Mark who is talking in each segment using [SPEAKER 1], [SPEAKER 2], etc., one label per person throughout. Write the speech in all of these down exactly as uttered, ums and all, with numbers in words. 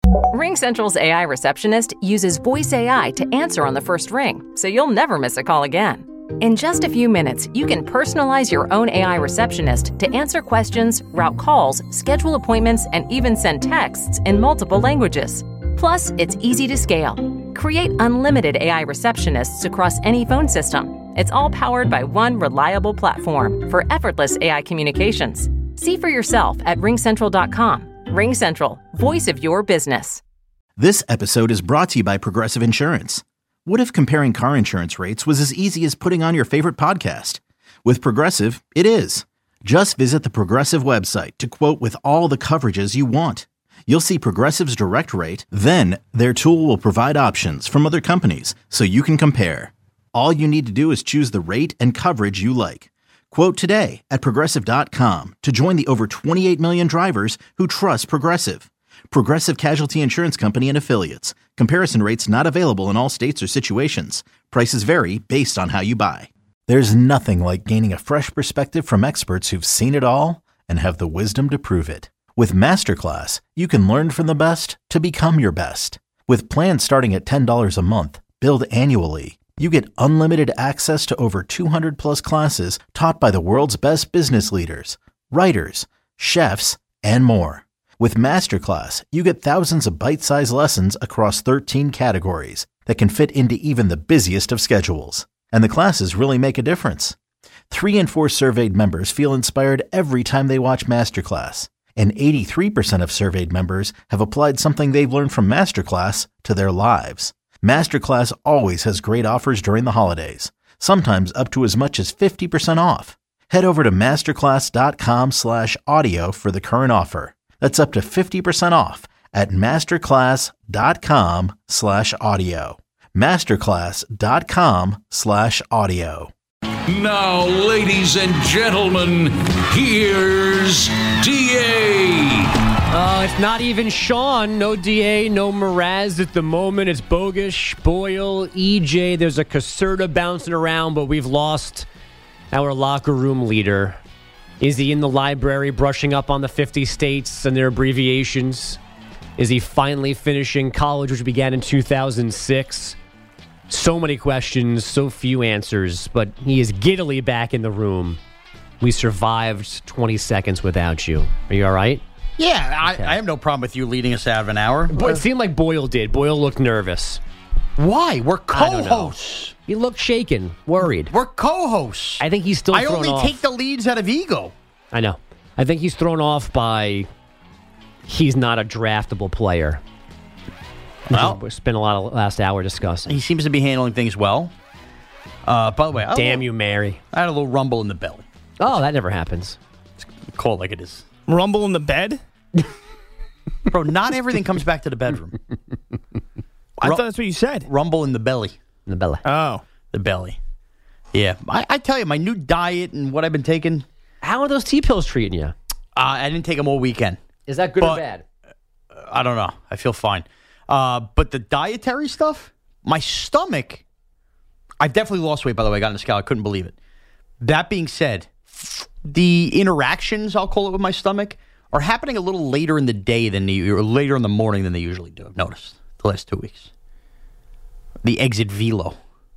[SPEAKER 1] RingCentral's A I receptionist uses voice A I to answer on the first ring, so you'll never miss a call again. In just a few minutes, you can personalize your own A I receptionist to answer questions, route calls, schedule appointments, and even send texts in multiple languages. Plus, it's easy to scale. Create unlimited A I receptionists across any phone system. It's all powered by one reliable platform for effortless A I communications. See for yourself at ring central dot com. RingCentral, voice of your business.
[SPEAKER 2] This episode is brought to you by Progressive Insurance. What if comparing car insurance rates was as easy as putting on your favorite podcast? With Progressive, it is. Just visit the Progressive website to quote with all the coverages you want. You'll see Progressive's direct rate, then their tool will provide options from other companies so you can compare. All you need to do is choose the rate and coverage you like. Quote today at progressive dot com to join the over twenty-eight million drivers who trust Progressive. Progressive Casualty Insurance Company and Affiliates. Comparison rates not available in all states or situations. Prices vary based on how you buy. There's nothing like gaining a fresh perspective from experts who've seen it all and have the wisdom to prove it. With Masterclass, you can learn from the best to become your best. With plans starting at ten dollars a month, billed annually, you get unlimited access to over two hundred plus classes taught by the world's best business leaders, writers, chefs, and more. With Masterclass, you get thousands of bite-sized lessons across thirteen categories that can fit into even the busiest of schedules. And the classes really make a difference. Three in four surveyed members feel inspired every time they watch Masterclass. And eighty-three percent of surveyed members have applied something they've learned from Masterclass to their lives. Masterclass always has great offers during the holidays, sometimes up to as much as fifty percent off. Head over to masterclass.com slash audio for the current offer. That's up to fifty percent off at masterclass.com slash audio. Masterclass.com slash audio.
[SPEAKER 3] Now, ladies and gentlemen, here's D A.
[SPEAKER 4] Uh, it's not even Sean. No D A, no Mraz at the moment. It's Bogusch, Boyle, E J. There's a Caserta bouncing around, but we've lost our locker room leader. Is he in the library brushing up on the fifty states and their abbreviations? Is he finally finishing college, which began in two thousand six? So many questions, so few answers, but he is giddily back in the room. We survived twenty seconds without you. Are you all right?
[SPEAKER 5] Yeah, I,
[SPEAKER 4] Okay.
[SPEAKER 5] I have no problem with you leading us out of an hour.
[SPEAKER 4] But it seemed like Boyle did. Boyle looked nervous.
[SPEAKER 5] Why? We're
[SPEAKER 4] I don't know.
[SPEAKER 5] co-hosts.
[SPEAKER 4] He looked shaken, worried.
[SPEAKER 5] We're co-hosts.
[SPEAKER 4] I think he's still
[SPEAKER 5] I
[SPEAKER 4] thrown
[SPEAKER 5] only
[SPEAKER 4] off.
[SPEAKER 5] take the leads out of ego.
[SPEAKER 4] I know. I think he's thrown off by he's not a draftable player.
[SPEAKER 5] Well,
[SPEAKER 4] we spent a lot of last hour discussing.
[SPEAKER 5] he seems to be handling things well. Uh, by the way, I had a
[SPEAKER 4] Damn
[SPEAKER 5] little-
[SPEAKER 4] you, Mary.
[SPEAKER 5] I had a little rumble in the belly.
[SPEAKER 4] Oh, that never happens.
[SPEAKER 5] Call it like it is.
[SPEAKER 6] Rumble in the bed?
[SPEAKER 5] Bro, not everything comes back to the bedroom.
[SPEAKER 6] I
[SPEAKER 5] Ru-
[SPEAKER 6] thought that's what you said.
[SPEAKER 5] Rumble in the belly.
[SPEAKER 4] In the belly.
[SPEAKER 6] Oh.
[SPEAKER 5] The belly. Yeah. I, I tell you, my new diet and what I've been taking,
[SPEAKER 4] How are those T-pills treating you?
[SPEAKER 5] uh, I didn't take them all weekend.
[SPEAKER 4] Is that good
[SPEAKER 5] But-
[SPEAKER 4] or bad?
[SPEAKER 5] I don't know. I feel fine. Uh, but the dietary stuff, my stomach, I've definitely lost weight, by the way. I got on the scale. I couldn't believe it. That being said, the interactions, I'll call it, with my stomach are happening a little later in the day than they, or later in the morning than they usually do. I've noticed the last two weeks. The exit velo.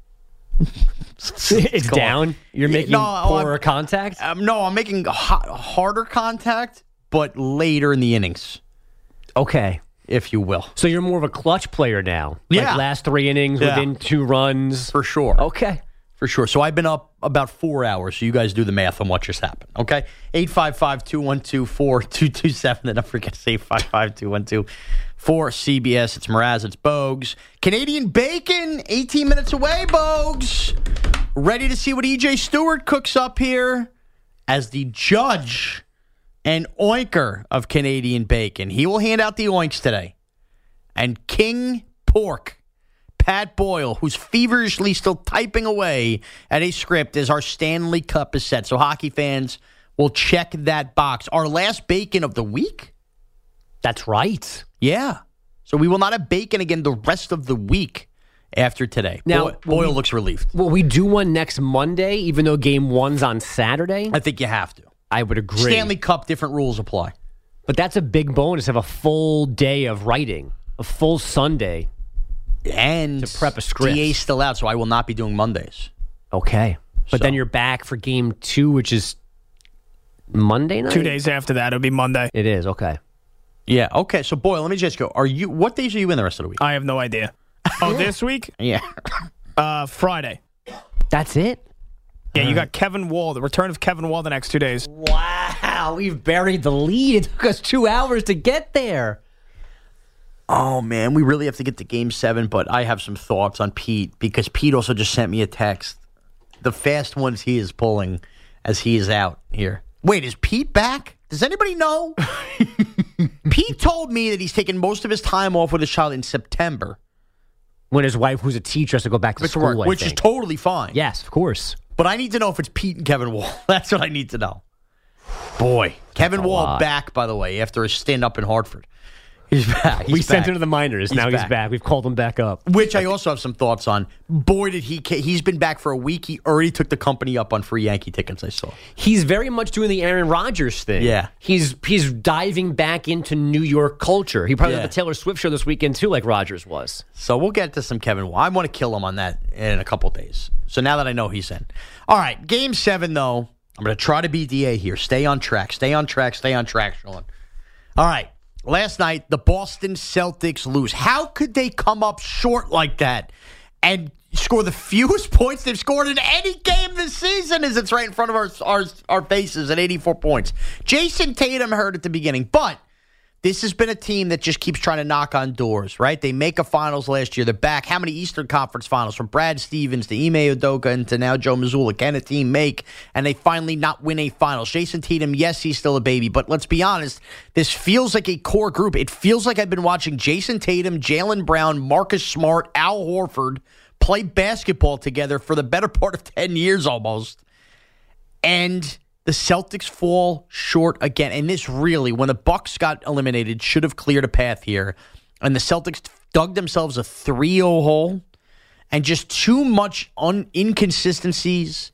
[SPEAKER 4] It's
[SPEAKER 5] Go
[SPEAKER 4] down.
[SPEAKER 5] on.
[SPEAKER 4] You're making
[SPEAKER 5] No, oh,
[SPEAKER 4] poorer
[SPEAKER 5] I'm-
[SPEAKER 4] contact?
[SPEAKER 5] Um, no, I'm making hot, harder contact, but later in the innings,
[SPEAKER 4] Okay.
[SPEAKER 5] if you will.
[SPEAKER 4] So you're more of a clutch player now.
[SPEAKER 5] Yeah.
[SPEAKER 4] Like last three innings
[SPEAKER 5] Yeah.
[SPEAKER 4] within two runs.
[SPEAKER 5] For sure.
[SPEAKER 4] Okay.
[SPEAKER 5] For sure. So I've been up about four hours, so you guys do the math on what just happened, okay? eight five five, two one two, four two two seven. And don't forget to say eight five five, two one two, four C B S. It's Mraz, it's Bogues. Canadian Bacon, eighteen minutes away, Bogues. Ready to see what E J Stewart cooks up here as the judge and oinker of Canadian Bacon. He will hand out the oinks today. And King Pork, Pat Boyle, who's feverishly still typing away at a script as our Stanley Cup is set. So hockey fans will check that box. Our last bacon of the week?
[SPEAKER 4] That's right.
[SPEAKER 5] Yeah. So we will not have bacon again the rest of the week after today.
[SPEAKER 4] Now,
[SPEAKER 5] Boy- Boyle
[SPEAKER 4] we-
[SPEAKER 5] looks relieved.
[SPEAKER 4] Will we do one next Monday, even though game one's on Saturday?
[SPEAKER 5] I think you have to.
[SPEAKER 4] I would agree.
[SPEAKER 5] Stanley Cup, different rules apply.
[SPEAKER 4] But that's a big bonus of a full day of writing. a full Sunday
[SPEAKER 5] and
[SPEAKER 4] to prep a script.
[SPEAKER 5] D A's still out, so I will not be doing Mondays.
[SPEAKER 4] Okay. But
[SPEAKER 5] So-
[SPEAKER 4] then you're back for game two, which is Monday night?
[SPEAKER 6] Two days after that, it'll be Monday.
[SPEAKER 4] It is, okay.
[SPEAKER 5] Yeah, okay. So, Boyle, let me just go. Are you? What days are you in the rest of the week?
[SPEAKER 6] I have no idea. Oh, this week?
[SPEAKER 5] Yeah.
[SPEAKER 6] Uh, Friday.
[SPEAKER 4] That's it?
[SPEAKER 6] Yeah, you got Kevin Wall, the return of Kevin Wall the next two days.
[SPEAKER 4] Wow, we've buried the lead. It took us two hours to get there.
[SPEAKER 5] Oh, man, we really have to get to game seven, but I have some thoughts on Pete because Pete also just sent me a text. The fast ones he is pulling as he is out here. Wait, is Pete back? Does anybody know? Pete told me that he's taking most of his time off with his child in September.
[SPEAKER 4] When his wife, who's a teacher, has to go back to
[SPEAKER 5] Which,
[SPEAKER 4] school, I
[SPEAKER 5] which is
[SPEAKER 4] think.
[SPEAKER 5] totally fine.
[SPEAKER 4] Yes, of course.
[SPEAKER 5] But I need to know if it's Pete and Kevin Wall. That's what I need to know. Boy, Kevin
[SPEAKER 4] a
[SPEAKER 5] Wall
[SPEAKER 4] lot.
[SPEAKER 5] back, by the way, after his stint up in Hartford. He's back. He's
[SPEAKER 4] we sent
[SPEAKER 5] back.
[SPEAKER 4] him to the minors.
[SPEAKER 5] He's
[SPEAKER 4] now
[SPEAKER 5] back.
[SPEAKER 4] he's back. We've called him back up.
[SPEAKER 5] Which I also have some thoughts on. Boy, did he... He's been back for a week. He already took the company up on free Yankee tickets, I saw.
[SPEAKER 4] He's very much doing the Aaron Rodgers thing.
[SPEAKER 5] Yeah.
[SPEAKER 4] He's he's diving back into New York culture. He probably
[SPEAKER 5] Yeah.
[SPEAKER 4] had the Taylor Swift show this weekend, too, like Rodgers was.
[SPEAKER 5] So we'll get to some Kevin Wall. I want to kill him on that in a couple days. So now that I know he's in. All right, game seven, though. I'm going to try to beat D A here. Stay on track. Stay on track. Stay on track, Sean. All right. Last night, the Boston Celtics lose. How could they come up short like that and score the fewest points they've scored in any game this season as it's right in front of our, our, our faces at eighty-four points? Jason Tatum hurt at the beginning, but this has been a team that just keeps trying to knock on doors, right? They make a finals last year. They're back. How many Eastern Conference finals? From Brad Stevens to Ime Udoka and to now Joe Mazzulla. Can a team make? And they finally not win a finals. Jason Tatum, yes, he's still a baby. But let's be honest, this feels like a core group. It feels like I've been watching Jason Tatum, Jaylen Brown, Marcus Smart, Al Horford play basketball together for the better part of ten years almost. And the Celtics fall short again. And this really, when the Bucks got eliminated, should have cleared a path here. And the Celtics dug themselves a three oh hole. And just too much un- inconsistencies.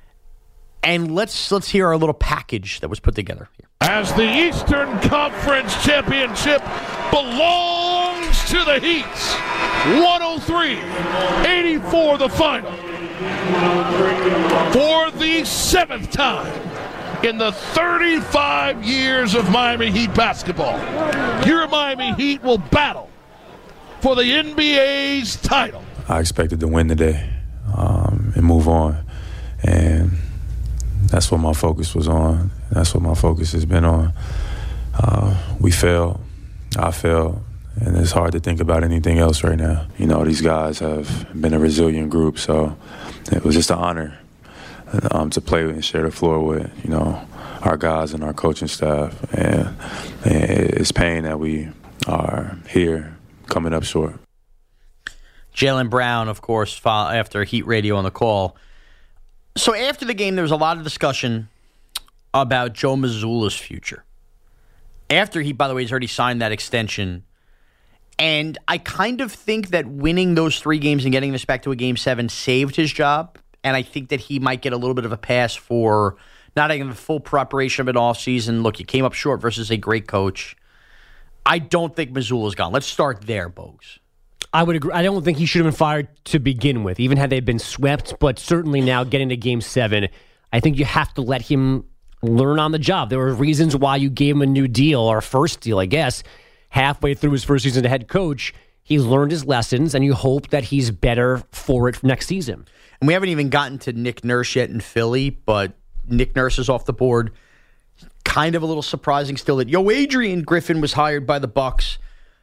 [SPEAKER 5] And let's let's hear our little package that was put together here.
[SPEAKER 7] As the Eastern Conference Championship belongs to the Heat. one oh three eighty-four the final. For the seventh time in the thirty-five years of Miami Heat basketball, your Miami Heat will battle for the N B A's title.
[SPEAKER 8] I expected to win today um, and move on. And that's what my focus was on. That's what my focus has been on. Uh, we failed. I failed. And it's hard to think about anything else right now. You know, these guys have been a resilient group, so it was just an honor um, to play and share the floor with, you know, our guys and our coaching staff. And, and it's pain that we are here coming up short.
[SPEAKER 5] Jaylen Brown, of course, after Heat Radio on the call. So after the game, there was a lot of discussion about Joe Mazzulla's future. After he, by the way, has already signed that extension. And I kind of think that winning those three games and getting this back to a game seven saved his job. And I think that he might get a little bit of a pass for not having the full preparation of an offseason. Look, you came up short versus a great coach. I don't think Mazzulla's gone. Let's start there, Bogues.
[SPEAKER 4] I would agree. I don't think he should have been fired to begin with, even had they been swept. But certainly now getting to game seven, I think you have to let him learn on the job. There were reasons why you gave him a new deal, or first deal, I guess. Halfway through his first season as head coach, he's learned his lessons, and you hope that he's better for it next season.
[SPEAKER 5] And we haven't even gotten to Nick Nurse yet in Philly, but Nick Nurse is off the board. Kind of a little surprising still that, yo, Adrian Griffin was hired by the Bucks.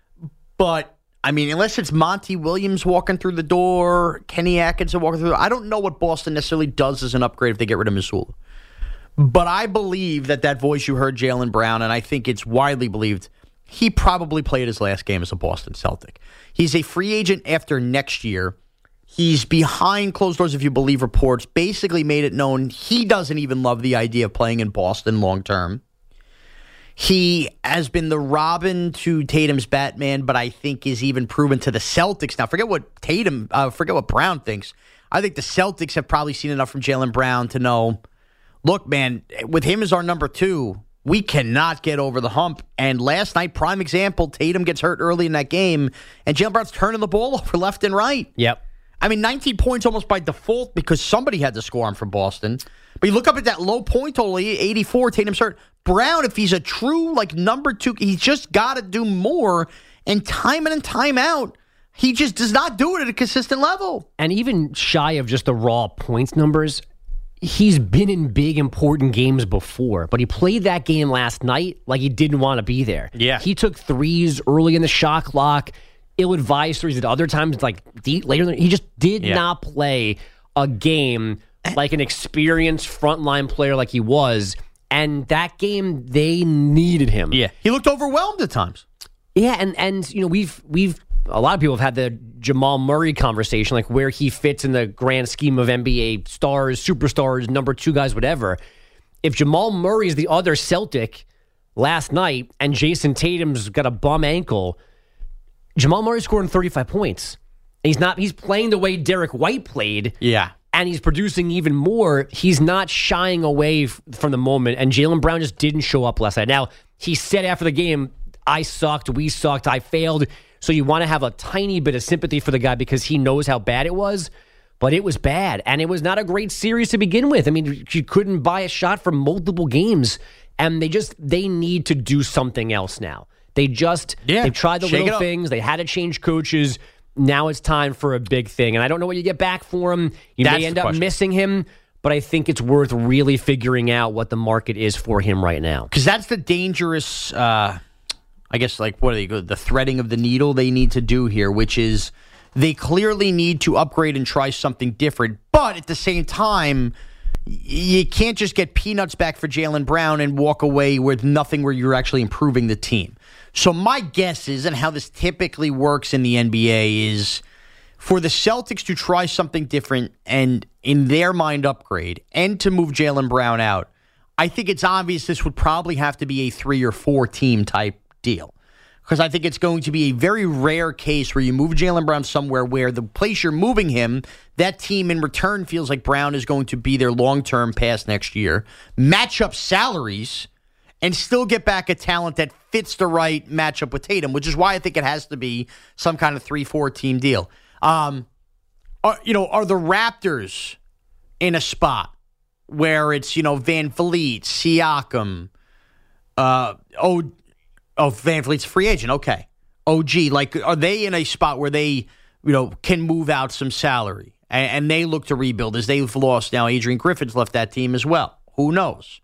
[SPEAKER 5] But, I mean, unless it's Monty Williams walking through the door, Kenny Atkinson walking through the door, I don't know what Boston necessarily does as an upgrade if they get rid of Mazzulla. But I believe that that voice you heard, Jaylen Brown, and I think it's widely believed, he probably played his last game as a Boston Celtic. He's a free agent after next year. He's behind closed doors, if you believe reports, basically made it known he doesn't even love the idea of playing in Boston long term. He has been the Robin to Tatum's Batman, but I think is even proven to the Celtics. Now, forget what Tatum, uh, forget what Brown thinks. I think the Celtics have probably seen enough from Jaylen Brown to know, look, man, with him as our number two, We cannot get over the hump. And last night, prime example, Tatum gets hurt early in that game, and Jaylen Brown's turning the ball over left and right.
[SPEAKER 4] Yep.
[SPEAKER 5] I mean, nineteen points almost by default because somebody had to score him from Boston. But you look up at that low point total, eighty-four, Tatum's hurt. Brown, if he's a true, like, number two, he's just got to do more. And time in and time out, he just does not do it at a consistent level.
[SPEAKER 4] And even shy of just the raw points numbers, he's been in big, important games before. But he played that game last night like he didn't want to be there.
[SPEAKER 5] Yeah.
[SPEAKER 4] He took threes early in the shot clock, ill-advised threes at other times, like deep, later. He just did
[SPEAKER 5] yeah.
[SPEAKER 4] not play a game like an experienced frontline player like he was. And that game, they needed him.
[SPEAKER 5] Yeah. He looked overwhelmed at times.
[SPEAKER 4] Yeah, and, and you know, we've we've a lot of people have had the Jamal Murray conversation, like where he fits in the grand scheme of N B A stars, superstars, number two guys, whatever. If Jamal Murray is the other Celtic last night and Jason Tatum's got a bum ankle, Jamal Murray's scoring thirty-five points. He's not. He's playing the way Derek White played.
[SPEAKER 5] Yeah.
[SPEAKER 4] And he's producing even more. He's not shying away f- from the moment. And Jaylen Brown just didn't show up last night. Now, he said after the game, I sucked, we sucked, I failed. So you want to have a tiny bit of sympathy for the guy because he knows how bad it was. But it was bad. And it was not a great series to begin with. I mean, you couldn't buy a shot for multiple games. And they just, they need to do something else now. They just,
[SPEAKER 5] yeah,
[SPEAKER 4] they've tried the
[SPEAKER 5] shake
[SPEAKER 4] little things. They had to change coaches. Now it's time for a big thing. And I don't know what you get back for him. You
[SPEAKER 5] That's
[SPEAKER 4] may end
[SPEAKER 5] the
[SPEAKER 4] up
[SPEAKER 5] question.
[SPEAKER 4] missing him, but I think it's worth really figuring out what the market is for him right now.
[SPEAKER 5] Because that's the dangerous, uh, I guess, like, what are they, the threading of the needle they need to do here, which is they clearly need to upgrade and try something different. But at the same time, you can't just get peanuts back for Jaylen Brown and walk away with nothing where you're actually improving the team. So my guess is, and how this typically works in the N B A, is for the Celtics to try something different and, in their mind, upgrade, and to move Jaylen Brown out. I think it's obvious this would probably have to be a three or four team type deal. Because I think it's going to be a very rare case where you move Jaylen Brown somewhere where the place you're moving him, that team in return feels like Brown is going to be their long-term pass next year, match up salaries, and still get back a talent that fits the right matchup with Tatum, which is why I think it has to be some kind of three four team deal. Um, are, you know, are the Raptors in a spot where it's, you know, Van Vliet, Siakam, uh, oh, oh, Van Vliet's a free agent, okay. O G, like, are they in a spot where they, you know, can move out some salary and, and they look to rebuild as they've lost now? Adrian Griffin's left that team as well. Who knows?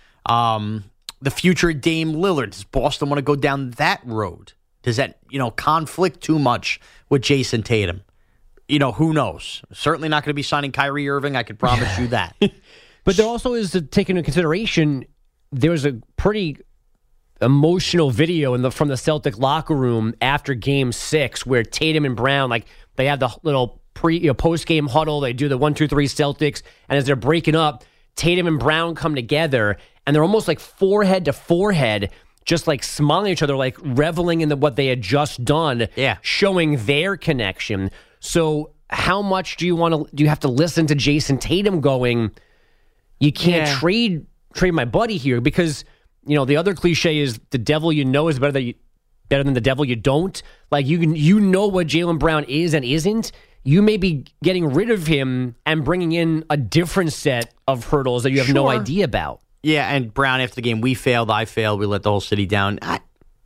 [SPEAKER 5] Um, the future of Dame Lillard. Does Boston want to go down that road? Does that, you know, conflict too much with Jason Tatum? You know, who knows? Certainly not going to be signing Kyrie Irving. I could promise you that.
[SPEAKER 4] But there also is to take into consideration, there was a pretty emotional video in the from the Celtic locker room after Game Six, where Tatum and Brown, like, they have the little pre you know, post game huddle. They do the one, two, three Celtics, and as they're breaking up, Tatum and Brown come together, and they're almost like forehead to forehead, just like smiling at each other, like reveling in the, what they had just done,
[SPEAKER 5] yeah,
[SPEAKER 4] showing their connection. So, how much do you want to? Do you have to listen to Jason Tatum going, you can't
[SPEAKER 5] yeah.
[SPEAKER 4] trade trade my buddy here? Because, you know, the other cliche is the devil you know is better than you, better than the devil you don't. Like, you can, you know what Jaylen Brown is and isn't. You may be getting rid of him and bringing in a different set of hurdles that you have
[SPEAKER 5] sure.
[SPEAKER 4] no idea about.
[SPEAKER 5] Yeah, and Brown, after the game, we failed, I failed, we let the whole city down. I,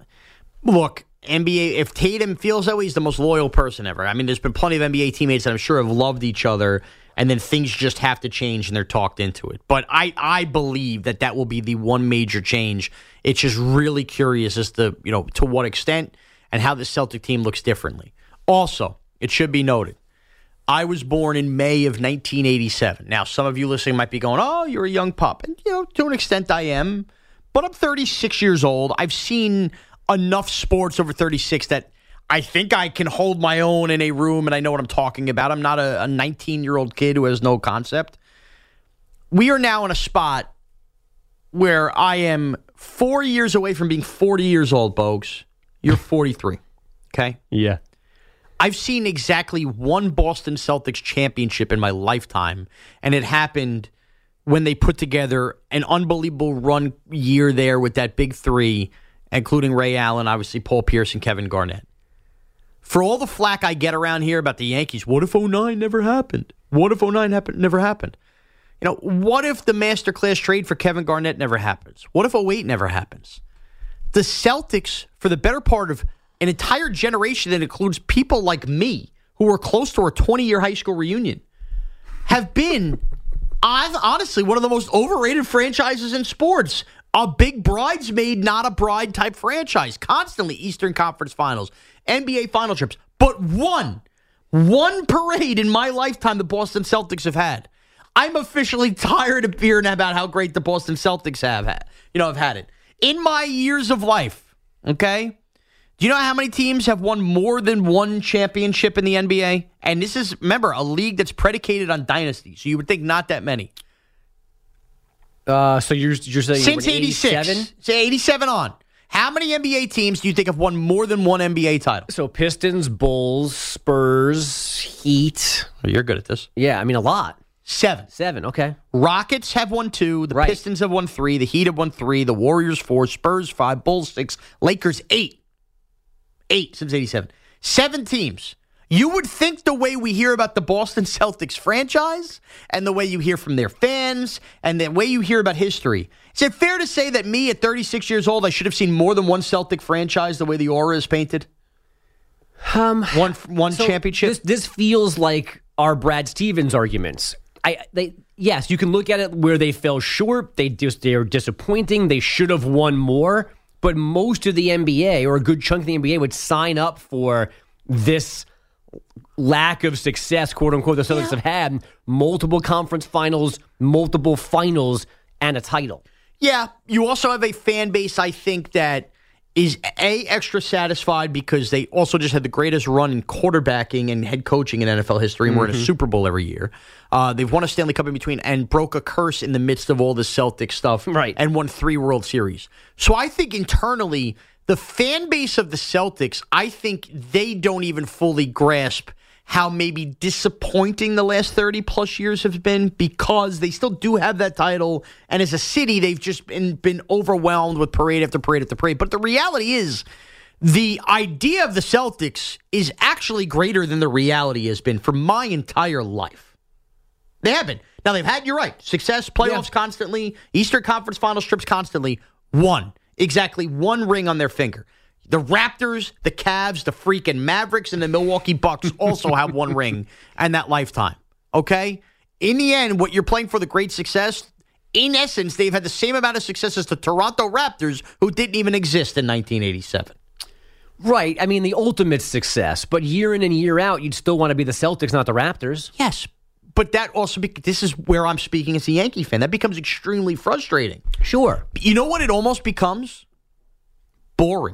[SPEAKER 5] look, N B A, if Tatum feels that way, he's the most loyal person ever. I mean, there's been plenty of N B A teammates that I'm sure have loved each other, and then things just have to change and they're talked into it. But I, I believe that that will be the one major change. It's just really curious as to, you know, to what extent and how the Celtic team looks differently. Also, it should be noted, I was born in May of nineteen eighty-seven. Now, some of you listening might be going, oh, you're a young pup. And, you know, to an extent I am. But I'm thirty-six years old. I've seen enough sports over thirty-six that I think I can hold my own in a room and I know what I'm talking about. I'm not a nineteen-year-old kid who has no concept. We are now in a spot where I am four years away from being forty years old, Bogues. You're forty-three, okay?
[SPEAKER 4] Yeah.
[SPEAKER 5] I've seen exactly one Boston Celtics championship in my lifetime, and it happened when they put together an unbelievable run year there with that big three, including Ray Allen, obviously Paul Pierce, and Kevin Garnett. For all the flack I get around here about the Yankees, what if oh nine never happened? What if oh nine happened, never happened? You know, what if the masterclass trade for Kevin Garnett never happens? What if oh eight never happens? The Celtics, for the better part of an entire generation that includes people like me who were close to our twenty-year high school reunion, have been, honestly, one of the most overrated franchises in sports. A big bridesmaid, not a bride type franchise. Constantly Eastern Conference Finals, N B A Final trips. But one, one parade in my lifetime the Boston Celtics have had. I'm officially tired of hearing about how great the Boston Celtics have had. You know, have had it. In my years of life, okay? Do you know how many teams have won more than one championship in the N B A? And this is, remember, a league that's predicated on dynasty. So you would think not that many.
[SPEAKER 4] Uh, so you're you're saying
[SPEAKER 5] since eighty-six, say eighty-seven on. How many N B A teams do you think have won more than one N B A title?
[SPEAKER 4] So Pistons, Bulls, Spurs, Heat.
[SPEAKER 5] Oh, you're good at this.
[SPEAKER 4] Yeah, I mean a lot.
[SPEAKER 5] Seven.
[SPEAKER 4] Seven. Okay.
[SPEAKER 5] Rockets have won two. The
[SPEAKER 4] right.
[SPEAKER 5] Pistons have won three. The Heat have won three. The Warriors four. Spurs five. Bulls six. Lakers eight. Eight since eighty-seven. Seven teams. You would think the way we hear about the Boston Celtics franchise and the way you hear from their fans and the way you hear about history, is it fair to say that me at thirty-six years old, I should have seen more than one Celtic franchise the way the aura is painted?
[SPEAKER 4] Um,
[SPEAKER 5] one one
[SPEAKER 4] so
[SPEAKER 5] championship?
[SPEAKER 4] This, this feels like our Brad Stevens arguments. I they Yes, you can look at it where they fell short. They just They're disappointing. They should have won more. But most of the N B A, or a good chunk of the N B A, would sign up for this lack of success, quote unquote, the Celtics yeah. have had. Multiple conference finals, multiple finals, and a title.
[SPEAKER 5] Yeah, you also have a fan base, I think, that is A, extra satisfied because they also just had the greatest run in quarterbacking and head coaching in N F L history, and mm-hmm. we're in a Super Bowl every year. Uh, they've won a Stanley Cup in between and broke a curse in the midst of all this Celtic stuff
[SPEAKER 4] right.
[SPEAKER 5] and won three World Series. So I think internally, the fan base of the Celtics, I think they don't even fully grasp how maybe disappointing the last thirty-plus years have been, because they still do have that title, and as a city, they've just been, been overwhelmed with parade after parade after parade. But the reality is, the idea of the Celtics is actually greater than the reality has been for my entire life. They have been. Now, they've had, you're right, success, playoffs yeah. constantly, Eastern Conference Finals trips constantly, one. Exactly one ring on their finger. The Raptors, the Cavs, the freaking Mavericks, and the Milwaukee Bucks also have one ring in that lifetime. Okay? In the end, what you're playing for, the great success, in essence, they've had the same amount of success as the Toronto Raptors, who didn't even exist in nineteen eighty-seven.
[SPEAKER 4] Right. I mean, the ultimate success. But year in and year out, you'd still want to be the Celtics, not the Raptors.
[SPEAKER 5] Yes. But that also, be- this is where I'm speaking as a Yankee fan. That becomes extremely frustrating.
[SPEAKER 4] Sure.
[SPEAKER 5] You know what it almost becomes? Boring.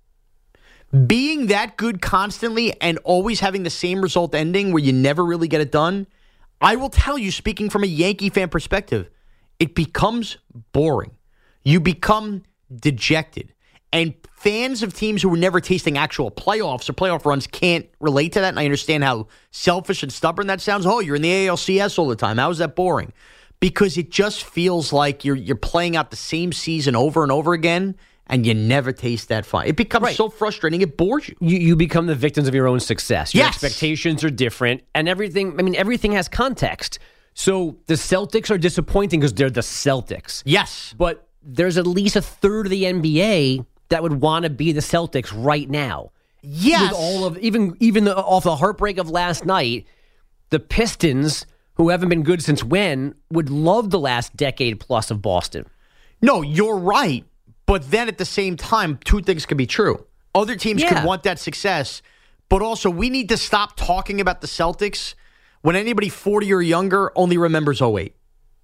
[SPEAKER 5] Being that good constantly and always having the same result ending where you never really get it done, I will tell you, speaking from a Yankee fan perspective, it becomes boring. You become dejected. And fans of teams who are never tasting actual playoffs or playoff runs can't relate to that. And I understand how selfish and stubborn that sounds. Oh, you're in the A L C S all the time. How is that boring? Because it just feels like you're you're playing out the same season over and over again, and you never taste that fun. It becomes right. so frustrating, it bores you.
[SPEAKER 4] you. You become the victims of your own success. Your
[SPEAKER 5] yes.
[SPEAKER 4] expectations are different, and everything, I mean, everything has context. So the Celtics are disappointing because they're the Celtics.
[SPEAKER 5] Yes.
[SPEAKER 4] But there's at least a third of the N B A that would want to be the Celtics right now.
[SPEAKER 5] Yes.
[SPEAKER 4] With all of, even, even the, off the heartbreak of last night, the Pistons, who haven't been good since when, would love the last decade plus of Boston.
[SPEAKER 5] No, you're right. But then at the same time, two things can be true. Other teams
[SPEAKER 4] yeah.
[SPEAKER 5] could want that success, but also we need to stop talking about the Celtics when anybody forty or younger only remembers oh eight.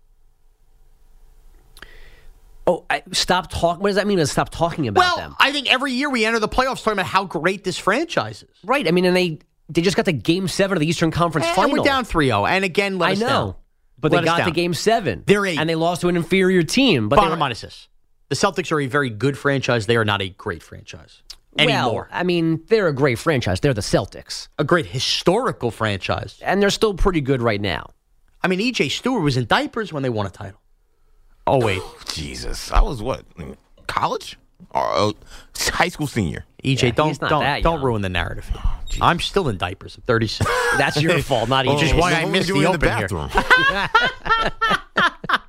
[SPEAKER 4] Oh, I, stop talking. What does that mean? To stop talking about
[SPEAKER 5] well,
[SPEAKER 4] them?
[SPEAKER 5] Well, I think every year we enter the playoffs talking about how great this franchise is.
[SPEAKER 4] Right. I mean, and they they just got to Game Seven of the Eastern Conference
[SPEAKER 5] and
[SPEAKER 4] Final.
[SPEAKER 5] We're down three oh, and again, let
[SPEAKER 4] I
[SPEAKER 5] us
[SPEAKER 4] know,
[SPEAKER 5] down.
[SPEAKER 4] but
[SPEAKER 5] let
[SPEAKER 4] they got to Game Seven.
[SPEAKER 5] They're eight,
[SPEAKER 4] and they lost to an inferior team. But
[SPEAKER 5] bottom line is this: the Celtics are a very good franchise. They are not a great franchise anymore.
[SPEAKER 4] Well, I mean, they're a great franchise. They're the Celtics,
[SPEAKER 5] a great historical franchise,
[SPEAKER 4] and they're still pretty good right now.
[SPEAKER 5] I mean, E J Stewart was in diapers when they won a title. Oh, wait.
[SPEAKER 9] Jesus. I was what? College? Or uh, high school senior?
[SPEAKER 5] E J,
[SPEAKER 4] Yeah,
[SPEAKER 5] don't
[SPEAKER 4] he's not
[SPEAKER 5] don't
[SPEAKER 4] that
[SPEAKER 5] don't
[SPEAKER 4] young.
[SPEAKER 5] ruin the narrative here. I'm still in diapers at thirty-six.
[SPEAKER 4] That's your fault, not E J.
[SPEAKER 5] Which is why I
[SPEAKER 9] What were
[SPEAKER 5] missed
[SPEAKER 9] you
[SPEAKER 5] the
[SPEAKER 9] doing in
[SPEAKER 5] open here.
[SPEAKER 9] bathroom?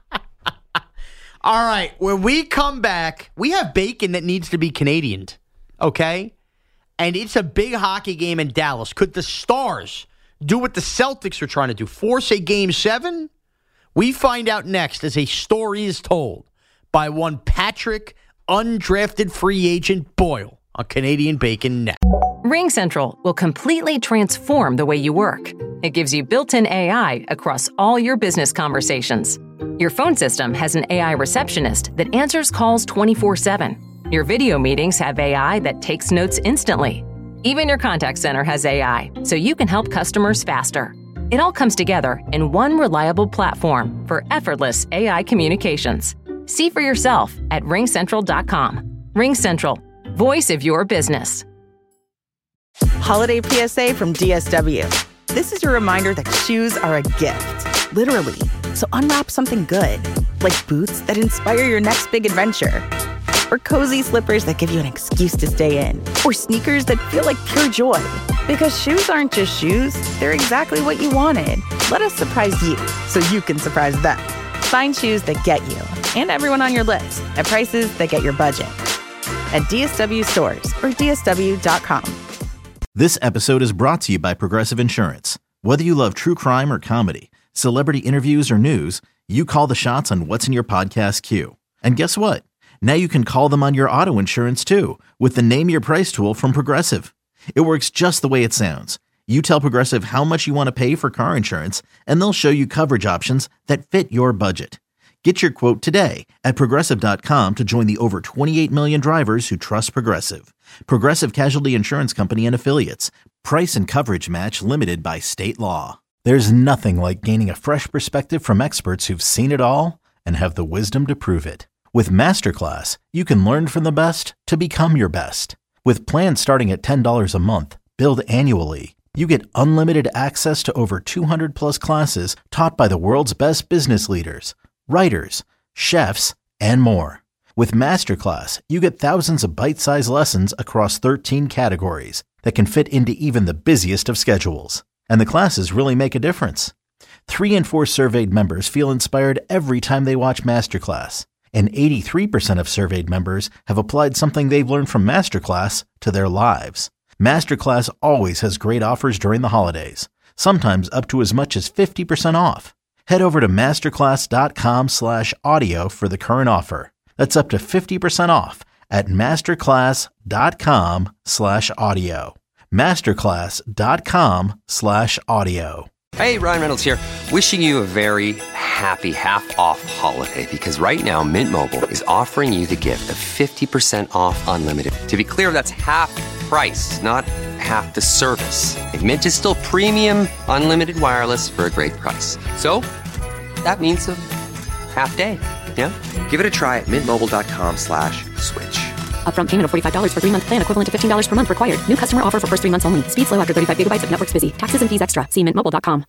[SPEAKER 5] All right, when we come back, we have bacon that needs to be Canadianed, okay? And it's a big hockey game in Dallas. Could the Stars do what the Celtics are trying to do, force a game seven? We find out next as a story is told by one Patrick, undrafted free agent Boyle on Canadian Bacon next.
[SPEAKER 1] RingCentral will completely transform the way you work. It gives you built-in A I across all your business conversations. Your phone system has an A I receptionist that answers calls twenty-four seven. Your video meetings have A I that takes notes instantly. Even your contact center has A I, so you can help customers faster. It all comes together in one reliable platform for effortless A I communications. See for yourself at ring central dot com. RingCentral, voice of your business.
[SPEAKER 10] Holiday P S A from D S W. This is your reminder that shoes are a gift, literally. So unwrap something good, like boots that inspire your next big adventure, or cozy slippers that give you an excuse to stay in, or sneakers that feel like pure joy. Because shoes aren't just shoes, they're exactly what you wanted. Let us surprise you so you can surprise them. Find shoes that get you and everyone on your list at prices that get your budget. At D S W stores or D S W dot com.
[SPEAKER 2] This episode is brought to you by Progressive Insurance. Whether you love true crime or comedy, celebrity interviews or news, you call the shots on what's in your podcast queue. And guess what? Now you can call them on your auto insurance too with the Name Your Price tool from Progressive. It works just the way it sounds. You tell Progressive how much you want to pay for car insurance, and they'll show you coverage options that fit your budget. Get your quote today at Progressive dot com to join the over twenty-eight million drivers who trust Progressive. Progressive Casualty Insurance Company and Affiliates. Price and coverage match limited by state law. There's nothing like gaining a fresh perspective from experts who've seen it all and have the wisdom to prove it. With Masterclass, you can learn from the best to become your best. With plans starting at ten dollars a month, billed annually, you get unlimited access to over two hundred plus classes taught by the world's best business leaders, writers, chefs, and more. With Masterclass, you get thousands of bite-sized lessons across thirteen categories that can fit into even the busiest of schedules. And the classes really make a difference. Three in four surveyed members feel inspired every time they watch Masterclass. And eighty-three percent of surveyed members have applied something they've learned from Masterclass to their lives. Masterclass always has great offers during the holidays, sometimes up to as much as fifty percent off. Head over to masterclass dot com slash audio for the current offer. That's up to fifty percent off at masterclass dot com slash audio. masterclass dot com slash audio.
[SPEAKER 11] Hey, Ryan Reynolds here. Wishing you a very happy half-off holiday because right now Mint Mobile is offering you the gift of fifty percent off unlimited. To be clear, that's half price, not half the service. And Mint is still premium unlimited wireless for a great price. So that means a half day. Yeah? Give it a try at mintmobile.com slash switch.
[SPEAKER 12] Upfront payment of forty-five dollars for three-month plan equivalent to fifteen dollars per month required. New customer offer for first three months only. Speed slow after thirty-five gigabytes if network's busy. Taxes and fees extra. See mint mobile dot com.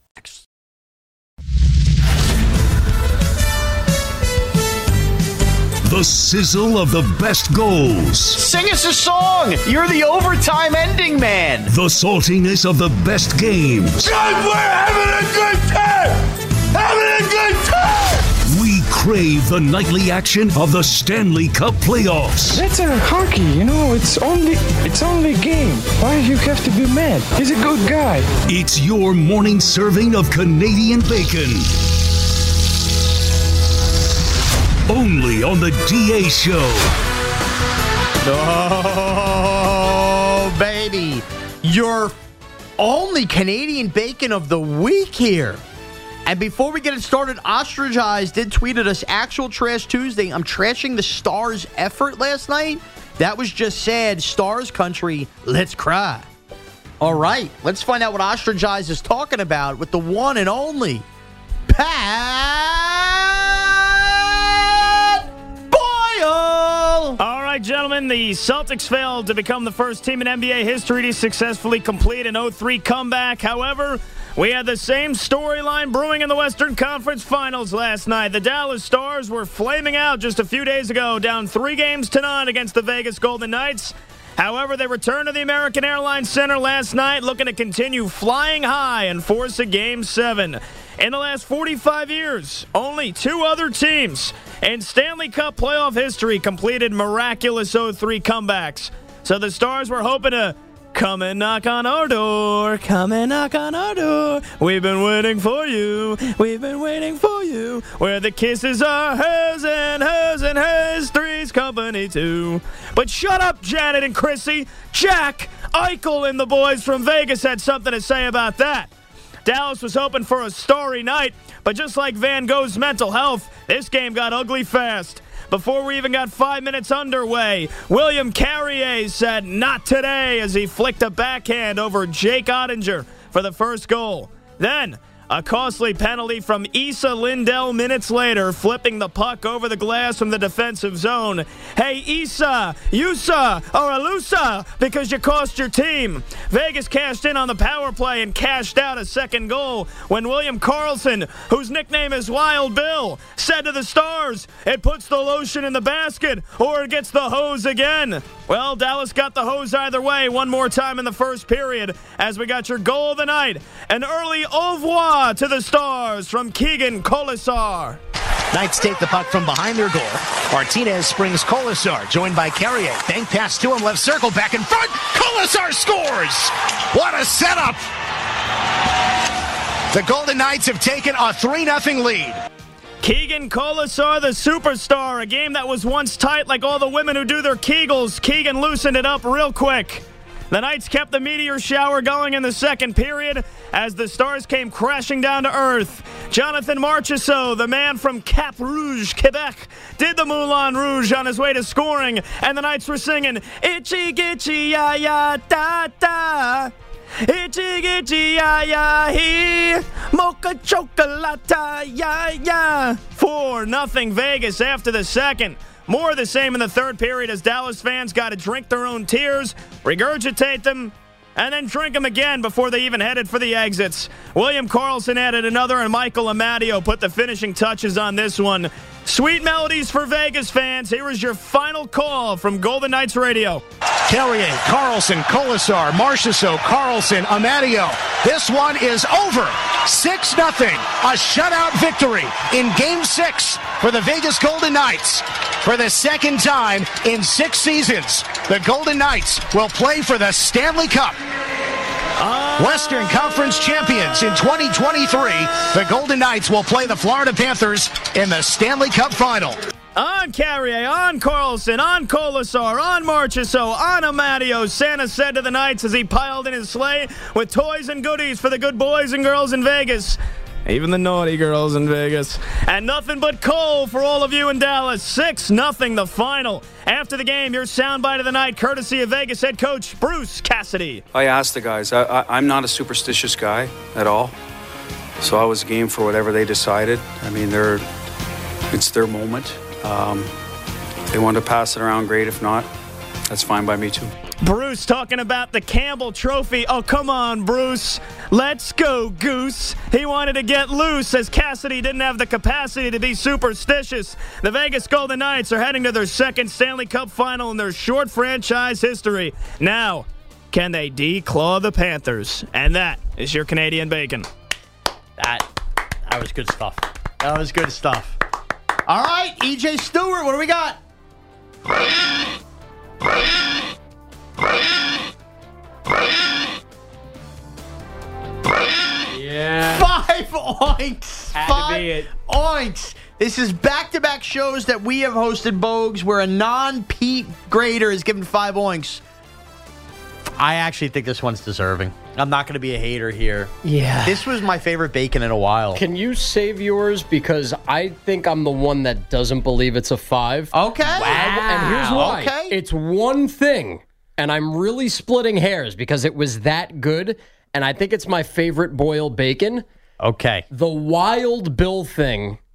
[SPEAKER 3] The sizzle of the best goals.
[SPEAKER 13] Sing us a song! You're the overtime ending man!
[SPEAKER 3] The saltiness of the best games.
[SPEAKER 7] God, we're having a good time! Having a good time!
[SPEAKER 3] We crave the nightly action of the Stanley Cup playoffs.
[SPEAKER 14] That's a hockey, you know, it's only it's only a game. Why you have to be mad? He's a good guy.
[SPEAKER 3] It's your morning serving of Canadian bacon. Only on the D A Show.
[SPEAKER 5] Oh, baby. Your only Canadian bacon of the week here. And before we get it started, Ostrich Eyes did tweet at us, Actual Trash Tuesday. I'm trashing the Stars' effort last night. That was just sad. Stars country, let's cry. All right, let's find out what Ostrich Eyes is talking about with the one and only Pat Boyle.
[SPEAKER 6] All right. right, gentlemen, the Celtics failed to become the first team in N B A history to successfully complete an oh three comeback. However, we had the same storyline brewing in the Western Conference Finals last night. The Dallas Stars were flaming out just a few days ago, down three games to none against the Vegas Golden Knights. However, they returned to the American Airlines Center last night looking to continue flying high and force a Game seven. In the last forty-five years, only two other teams in Stanley Cup playoff history completed miraculous oh three comebacks. So the Stars were hoping to come and knock on our door, come and knock on our door. We've been waiting for you, we've been waiting for you. Where the kisses are hers and hers and hers, Three's Company too. But shut up, Janet and Chrissy. Jack Eichel and the boys from Vegas had something to say about that. Dallas was hoping for a starry night, but just like Van Gogh's mental health, this game got ugly fast. Before we even got five minutes underway, William Carrier said, "Not today," as he flicked a backhand over Jake Ottinger for the first goal. Then, a costly penalty from Issa Lindell minutes later, flipping the puck over the glass from the defensive zone. Hey, Issa, Yusa, or Alusa, because you cost your team. Vegas cashed in on the power play and cashed out a second goal when William Karlsson, whose nickname is Wild Bill, said to the Stars, "It puts the lotion in the basket or it gets the hose again." Well, Dallas got the hose either way one more time in the first period as we got your goal of the night. An early au revoir to the Stars from Keegan Colasar.
[SPEAKER 15] Knights take the puck from behind their goal. Martinez springs Colasar, joined by Carrier. Bank pass to him, left circle, back in front. Colasar scores! What a setup! The Golden Knights have taken a three nothing lead.
[SPEAKER 6] Keegan Colasar, the superstar. A game that was once tight like all the women who do their Kegels. Keegan loosened it up real quick. The Knights kept the meteor shower going in the second period as the Stars came crashing down to earth. Jonathan Marchessault, the man from Cap Rouge, Quebec, did the Moulin Rouge on his way to scoring, and the Knights were singing, "Itchy gitchy ya ya da da. Itchy gitchy ya ya he. Mocha chocolata ya ya." four nothing Vegas after the second. More of the same in the third period as Dallas fans got to drink their own tears, regurgitate them, and then drink them again before they even headed for the exits. William Karlsson added another, and Michael Amadio put the finishing touches on this one. Sweet melodies for Vegas fans. Here is your final call from Golden Knights Radio.
[SPEAKER 15] Carrier, Karlsson, Colasar, Marchessault, Karlsson, Amadio. This one is over. six nothing. A shutout victory in Game six for the Vegas Golden Knights. For the second time in six seasons, the Golden Knights will play for the Stanley Cup. Western Conference champions in twenty twenty-three, the Golden Knights will play the Florida Panthers in the Stanley Cup Final.
[SPEAKER 6] On Carrier, on Karlsson, on Colasar, on Marchessault, on Amadio, Santa said to the Knights as he piled in his sleigh with toys and goodies for the good boys and girls in Vegas. Even the naughty girls in Vegas. And nothing but coal for all of you in Dallas. six nothing the final. After the game, your soundbite of the night, courtesy of Vegas head coach Bruce Cassidy.
[SPEAKER 16] I asked the guys. I, I, I'm not a superstitious guy at all. So I was game for whatever they decided. I mean, they're, it's their moment. Um, if they want to pass it around, great. If not, that's fine by me too.
[SPEAKER 6] Bruce talking about the Campbell Trophy. Oh, come on, Bruce. Let's go, Goose. He wanted to get loose as Cassidy didn't have the capacity to be superstitious. The Vegas Golden Knights are heading to their second Stanley Cup final in their short franchise history. Now, can they declaw the Panthers? And that is your Canadian Bacon.
[SPEAKER 5] That, that was good stuff. That was good stuff. All right, E J Stewart, what do we got?
[SPEAKER 4] Yeah.
[SPEAKER 5] Five oinks.
[SPEAKER 4] Had to
[SPEAKER 5] Five
[SPEAKER 4] be it.
[SPEAKER 5] oinks. This is back-to-back shows that we have hosted, Bogues, where a non-Pete grader is given five oinks. I actually think this one's deserving. I'm not going to be a hater here.
[SPEAKER 4] Yeah.
[SPEAKER 5] This was my favorite bacon in a while.
[SPEAKER 4] Can you save yours? Because I think I'm the one that doesn't believe it's a five.
[SPEAKER 5] Okay.
[SPEAKER 4] Wow. And here's why.
[SPEAKER 5] Okay.
[SPEAKER 4] It's one thing, and I'm really splitting hairs because it was that good, and I think it's my favorite boiled bacon.
[SPEAKER 5] Okay.
[SPEAKER 4] The Wild Bill thing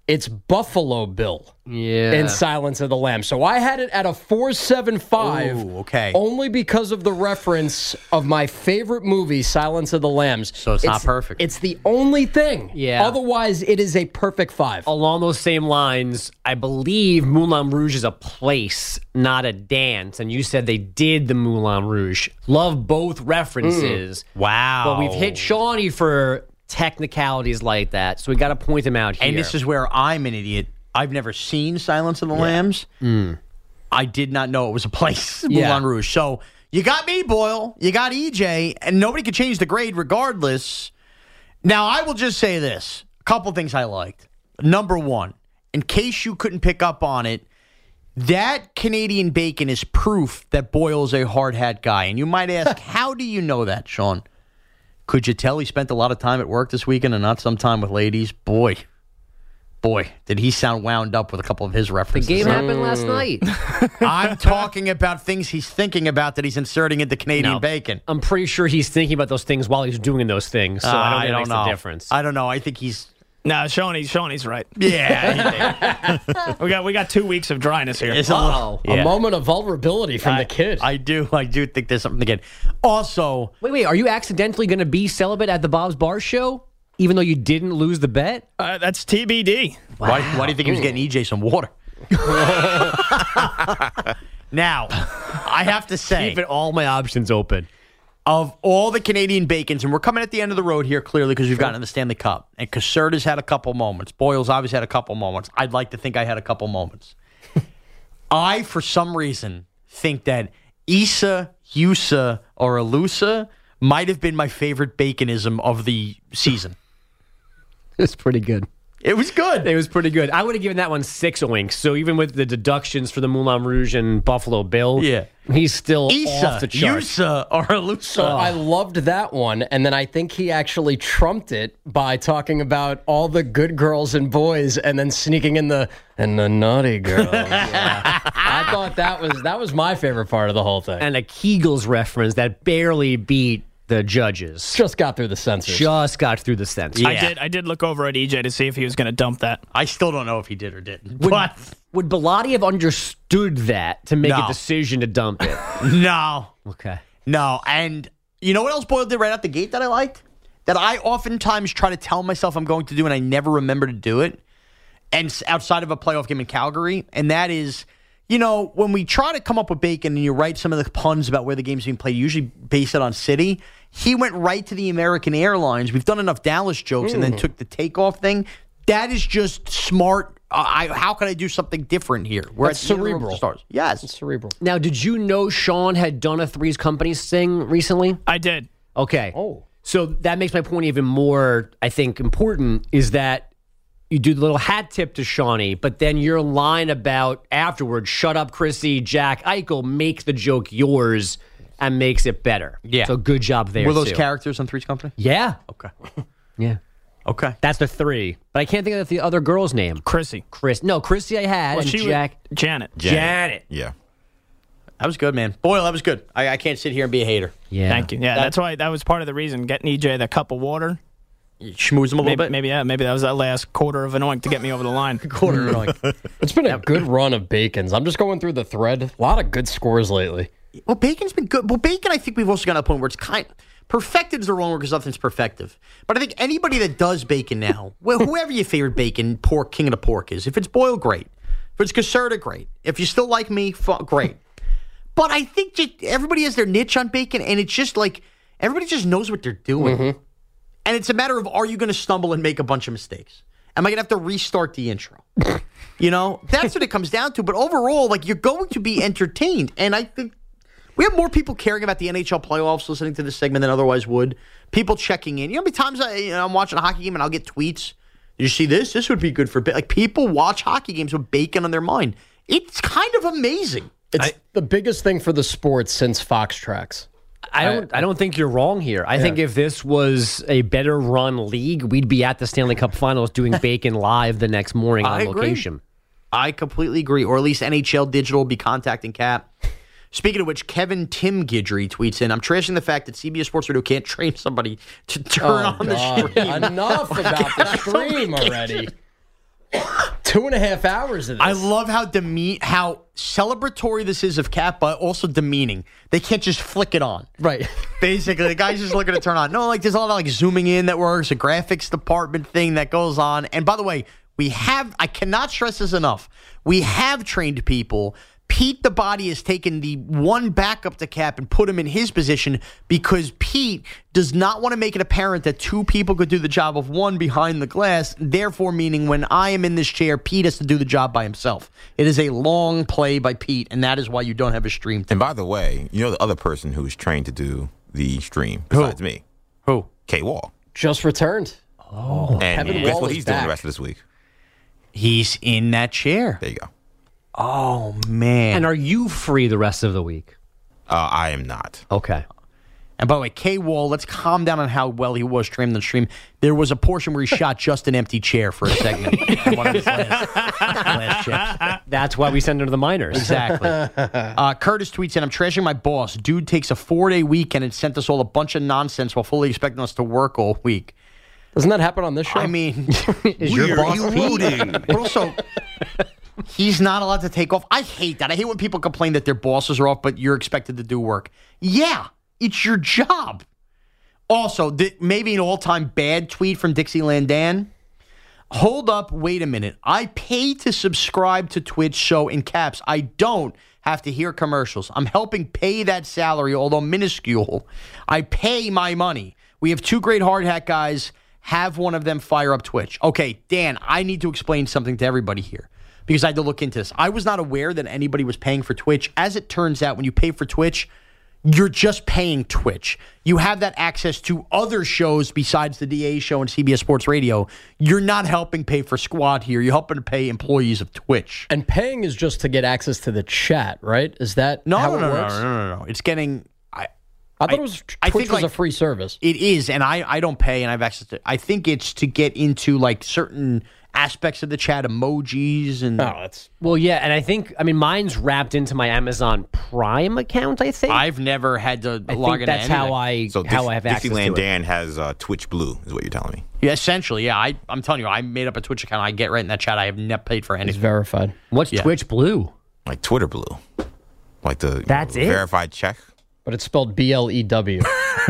[SPEAKER 17] It's Buffalo Bill
[SPEAKER 4] yeah.
[SPEAKER 17] in Silence of the Lambs. So I had it at a four seven five.
[SPEAKER 5] Ooh, okay.
[SPEAKER 17] Only because of the reference of my favorite movie, Silence of the Lambs.
[SPEAKER 5] So it's, it's not perfect.
[SPEAKER 17] It's the only thing.
[SPEAKER 4] Yeah.
[SPEAKER 17] Otherwise, it is a perfect five.
[SPEAKER 4] Along those same lines, I believe Moulin Rouge is a place, not a dance. And you said they did the Moulin Rouge. Love both references.
[SPEAKER 5] Mm. Wow.
[SPEAKER 4] But we've hit Shawnee for technicalities like that, so we got to point them out here.
[SPEAKER 5] And this is where I'm an idiot. I've never seen Silence of the yeah. Lambs.
[SPEAKER 4] Mm.
[SPEAKER 5] I did not know it was a place,
[SPEAKER 4] yeah.
[SPEAKER 5] Moulin Rouge. So you got me, Boyle. You got E J, and nobody could change the grade regardless. Now, I will just say this. A couple things I liked. Number one, in case you couldn't pick up on it, that Canadian bacon is proof that Boyle is a hard hat guy. And you might ask, how do you know that, Sean? Could you tell he spent a lot of time at work this weekend and not some time with ladies? Boy, boy, did he sound wound up with a couple of his references.
[SPEAKER 4] The game happened last night.
[SPEAKER 5] I'm talking about things he's thinking about that he's inserting into Canadian
[SPEAKER 4] no,
[SPEAKER 5] bacon.
[SPEAKER 4] I'm pretty sure he's thinking about those things while he's doing those things, so uh, I don't think it makes
[SPEAKER 5] know.
[SPEAKER 4] a difference.
[SPEAKER 5] I don't know. I think he's...
[SPEAKER 6] No, Shoney's Shoney's right.
[SPEAKER 5] Yeah,
[SPEAKER 6] we got we got two weeks of dryness here.
[SPEAKER 5] It's a,
[SPEAKER 17] wow.
[SPEAKER 5] yeah.
[SPEAKER 17] a moment of vulnerability from
[SPEAKER 5] I,
[SPEAKER 17] the kid.
[SPEAKER 5] I do, I do think there's something to get. Also,
[SPEAKER 4] wait, wait, are you accidentally going to be celibate at the Bob's Bar show, even though you didn't lose the bet?
[SPEAKER 6] Uh, that's T B D.
[SPEAKER 5] Wow. Why, why do you think he was getting E J some water? Now, I have to say,
[SPEAKER 4] keeping all my options open.
[SPEAKER 5] Of all the Canadian bacons, and we're coming at the end of the road here, clearly, because we've gotten in the Stanley Cup. And Caserta's had a couple moments. Boyle's obviously had a couple moments. I'd like to think I had a couple moments. I, for some reason, think that Issa, Yusa, or Alusa might have been my favorite baconism of the season.
[SPEAKER 4] It's pretty good.
[SPEAKER 5] It was good.
[SPEAKER 4] It was pretty good. I would have given that one six oinks. So even with the deductions for the Moulin Rouge and Buffalo Bill,
[SPEAKER 5] yeah.
[SPEAKER 4] he's still
[SPEAKER 5] Issa,
[SPEAKER 4] off the charts.
[SPEAKER 5] Yusa, or Alusa.
[SPEAKER 17] So I loved that one, and then I think he actually trumped it by talking about all the good girls and boys, and then sneaking in the and the naughty girls. Yeah. I thought that was that was my favorite part of the whole thing.
[SPEAKER 4] And a Kegels reference that barely beat the judges.
[SPEAKER 17] Just got through the censors.
[SPEAKER 4] Just got through the censors.
[SPEAKER 6] Yeah. I did I did look over at E J to see if he was going to dump that.
[SPEAKER 5] I still don't know if he did or didn't.
[SPEAKER 4] Would,
[SPEAKER 5] but
[SPEAKER 4] would Bilotti have understood that to make
[SPEAKER 5] no.
[SPEAKER 4] a decision to dump it?
[SPEAKER 5] No.
[SPEAKER 4] Okay.
[SPEAKER 5] No. And you know what else Boyle did right out the gate that I liked? That I oftentimes try to tell myself I'm going to do and I never remember to do it. And outside of a playoff game in Calgary. And that is, you know, when we try to come up with bacon and you write some of the puns about where the game's being played, you usually base it on city. He went right to the American Airlines. We've done enough Dallas jokes mm. and then took the takeoff thing. That is just smart. Uh, I, how can I do something different here? We're
[SPEAKER 17] That's
[SPEAKER 5] at the
[SPEAKER 17] cerebral.
[SPEAKER 5] Stars. Yes.
[SPEAKER 17] It's cerebral.
[SPEAKER 4] Now, did you know Sean had done a Three's Company thing recently?
[SPEAKER 6] I did.
[SPEAKER 4] Okay.
[SPEAKER 17] Oh.
[SPEAKER 4] So that makes my point even more, I think, important, is that you do the little hat tip to Shawnee, but then your line about afterwards, shut up, Chrissy, Jack Eichel, make the joke yours and makes it better.
[SPEAKER 5] Yeah.
[SPEAKER 4] So good job there,
[SPEAKER 5] Were those
[SPEAKER 4] too.
[SPEAKER 5] characters on Three's Company?
[SPEAKER 4] Yeah.
[SPEAKER 5] Okay.
[SPEAKER 4] Yeah.
[SPEAKER 5] Okay.
[SPEAKER 4] That's the three. But I can't think of the other girl's name.
[SPEAKER 6] Chrissy.
[SPEAKER 4] Chris. No, Chrissy I had.
[SPEAKER 6] Well,
[SPEAKER 4] and
[SPEAKER 6] she
[SPEAKER 4] Jack.
[SPEAKER 6] Was Janet.
[SPEAKER 9] Janet.
[SPEAKER 4] Janet.
[SPEAKER 9] Yeah.
[SPEAKER 5] That was good, man. Boyle, that was good. I, I can't sit here and be a hater.
[SPEAKER 4] Yeah.
[SPEAKER 6] Thank you. Yeah,
[SPEAKER 5] That-
[SPEAKER 6] that's why that was part of the reason getting E J that cup of water.
[SPEAKER 5] You schmooze him a little
[SPEAKER 6] Maybe,
[SPEAKER 5] bit.
[SPEAKER 6] maybe yeah, maybe that was that last quarter of an oink to get me over the line.
[SPEAKER 5] Quarter of an oink.
[SPEAKER 17] It's been a good run of bacons. I'm just going through the thread. A lot of good scores lately.
[SPEAKER 5] Well, bacon's been good. Well, bacon, I think we've also got to a point where it's kind perfected is the wrong word because nothing's perfective. But I think anybody that does bacon now, well, whoever your favorite bacon, pork, king of the pork is, if it's boiled, great. If it's Caserta, great. If you still like me, fu- great. But I think just everybody has their niche on bacon, and it's just like everybody just knows what they're doing.
[SPEAKER 17] Mm-hmm.
[SPEAKER 5] And it's a matter of, are you going to stumble and make a bunch of mistakes? Am I going to have to restart the intro? You know, that's what it comes down to. But overall, like, you're going to be entertained. And I think we have more people caring about the N H L playoffs listening to this segment than otherwise would. People checking in. You know how many times I, you know, I'm watching a hockey game and I'll get tweets. Did you see this? This would be good for, ba-. like, people watch hockey games with bacon on their mind. It's kind of amazing.
[SPEAKER 17] It's
[SPEAKER 5] I,
[SPEAKER 17] the biggest thing for the sport since Fox Tracks.
[SPEAKER 4] I don't. I don't think you're wrong here. I yeah. think if this was a better run league, we'd be at the Stanley Cup Finals doing bacon live the next morning on
[SPEAKER 5] I agree.
[SPEAKER 4] location.
[SPEAKER 5] I completely agree. Or at least N H L Digital will be contacting Cap. Speaking of which, Kevin Tim Guidry tweets in, I'm trashing the fact that C B S Sports Radio can't train somebody to turn
[SPEAKER 17] oh,
[SPEAKER 5] on
[SPEAKER 17] God.
[SPEAKER 5] the stream.
[SPEAKER 17] Enough about the stream already. Two and a half hours of this.
[SPEAKER 5] I love how deme- how celebratory this is of Cap, but also demeaning. They can't just flick it on.
[SPEAKER 17] Right.
[SPEAKER 5] Basically, the guy's just looking to turn on. No, like there's a lot of like zooming in that works, a graphics department thing that goes on. And by the way, we have, I cannot stress this enough, we have trained people. Pete the Body has taken the one backup to Cap and put him in his position because Pete does not want to make it apparent that two people could do the job of one behind the glass, therefore meaning when I am in this chair, Pete has to do the job by himself. It is a long play by Pete, and that is why you don't have a stream.
[SPEAKER 9] And by the way, you know the other person who's trained to do the stream besides
[SPEAKER 5] Who?
[SPEAKER 9] me?
[SPEAKER 5] Who?
[SPEAKER 9] K. Wall.
[SPEAKER 17] Just returned.
[SPEAKER 5] Oh.
[SPEAKER 9] And
[SPEAKER 17] Kevin
[SPEAKER 9] guess
[SPEAKER 17] Wall
[SPEAKER 9] what
[SPEAKER 17] is
[SPEAKER 9] he's doing
[SPEAKER 17] back.
[SPEAKER 9] the rest of this week?
[SPEAKER 5] He's in that chair.
[SPEAKER 9] There you go.
[SPEAKER 5] Oh, man.
[SPEAKER 4] And are you free the rest of the week?
[SPEAKER 9] Uh, I am not.
[SPEAKER 4] Okay.
[SPEAKER 5] And by the way, K. Wall, let's calm down on how well he was streaming the stream. There was a portion where he shot just an empty chair for a segment. in one of his last, last checks.
[SPEAKER 4] That's why we send him to the minors.
[SPEAKER 5] Exactly. Uh, Curtis tweets in, I'm trashing my boss. Dude takes a four-day weekend and sent us all a bunch of nonsense while fully expecting us to work all week.
[SPEAKER 17] Doesn't that happen on this show?
[SPEAKER 5] I mean,
[SPEAKER 4] Is your boss
[SPEAKER 7] Eroding.
[SPEAKER 5] but also, he's not allowed to take off. I hate that. I hate when people complain that their bosses are off, but you're expected to do work. Yeah, it's your job. Also, th- maybe an all-time bad tweet from Dixieland Dan. Hold up, wait a minute. I pay to subscribe to Twitch, so in caps, I don't have to hear commercials. I'm helping pay that salary, although minuscule. I pay my money. We have two great hard hat guys. Have one of them fire up Twitch. Okay, Dan, I need to explain something to everybody here because I had to look into this. I was not aware that anybody was paying for Twitch. As it turns out, when you pay for Twitch, you're just paying Twitch. You have that access to other shows besides the D A show and C B S Sports Radio. You're not helping pay for Squad here. You're helping to pay employees of Twitch.
[SPEAKER 17] And paying is just to get access to the chat, right? Is that
[SPEAKER 5] No,
[SPEAKER 17] how
[SPEAKER 5] no,
[SPEAKER 17] it
[SPEAKER 5] no, no,
[SPEAKER 17] works?
[SPEAKER 5] no, no, no. It's getting... I,
[SPEAKER 17] I thought it was Twitch
[SPEAKER 5] I think,
[SPEAKER 17] was
[SPEAKER 5] like,
[SPEAKER 17] a free service.
[SPEAKER 5] It is, and I, I don't pay, and I have access to. I think it's to get into like certain aspects of the chat, emojis, and
[SPEAKER 17] Oh, that's
[SPEAKER 4] Well, yeah, and I think, I mean, mine's wrapped into my Amazon Prime account, I think.
[SPEAKER 5] I've never had to
[SPEAKER 4] I
[SPEAKER 5] log
[SPEAKER 4] think
[SPEAKER 5] into
[SPEAKER 4] that's how
[SPEAKER 5] anything.
[SPEAKER 4] I
[SPEAKER 9] So
[SPEAKER 4] how
[SPEAKER 9] Dix-
[SPEAKER 4] I have access
[SPEAKER 9] Dixieland
[SPEAKER 4] to it.
[SPEAKER 9] Dan has uh, Twitch Blue, is what you're telling me.
[SPEAKER 5] Yeah, essentially, yeah. I, I'm telling you, I made up a Twitch account. I get right in that chat. I have never paid for
[SPEAKER 17] it's
[SPEAKER 5] anything.
[SPEAKER 17] verified.
[SPEAKER 4] What's
[SPEAKER 5] Yeah.
[SPEAKER 4] Twitch Blue?
[SPEAKER 9] Like Twitter Blue. Like the
[SPEAKER 4] That's it?
[SPEAKER 9] verified check.
[SPEAKER 17] But it's spelled B L E W.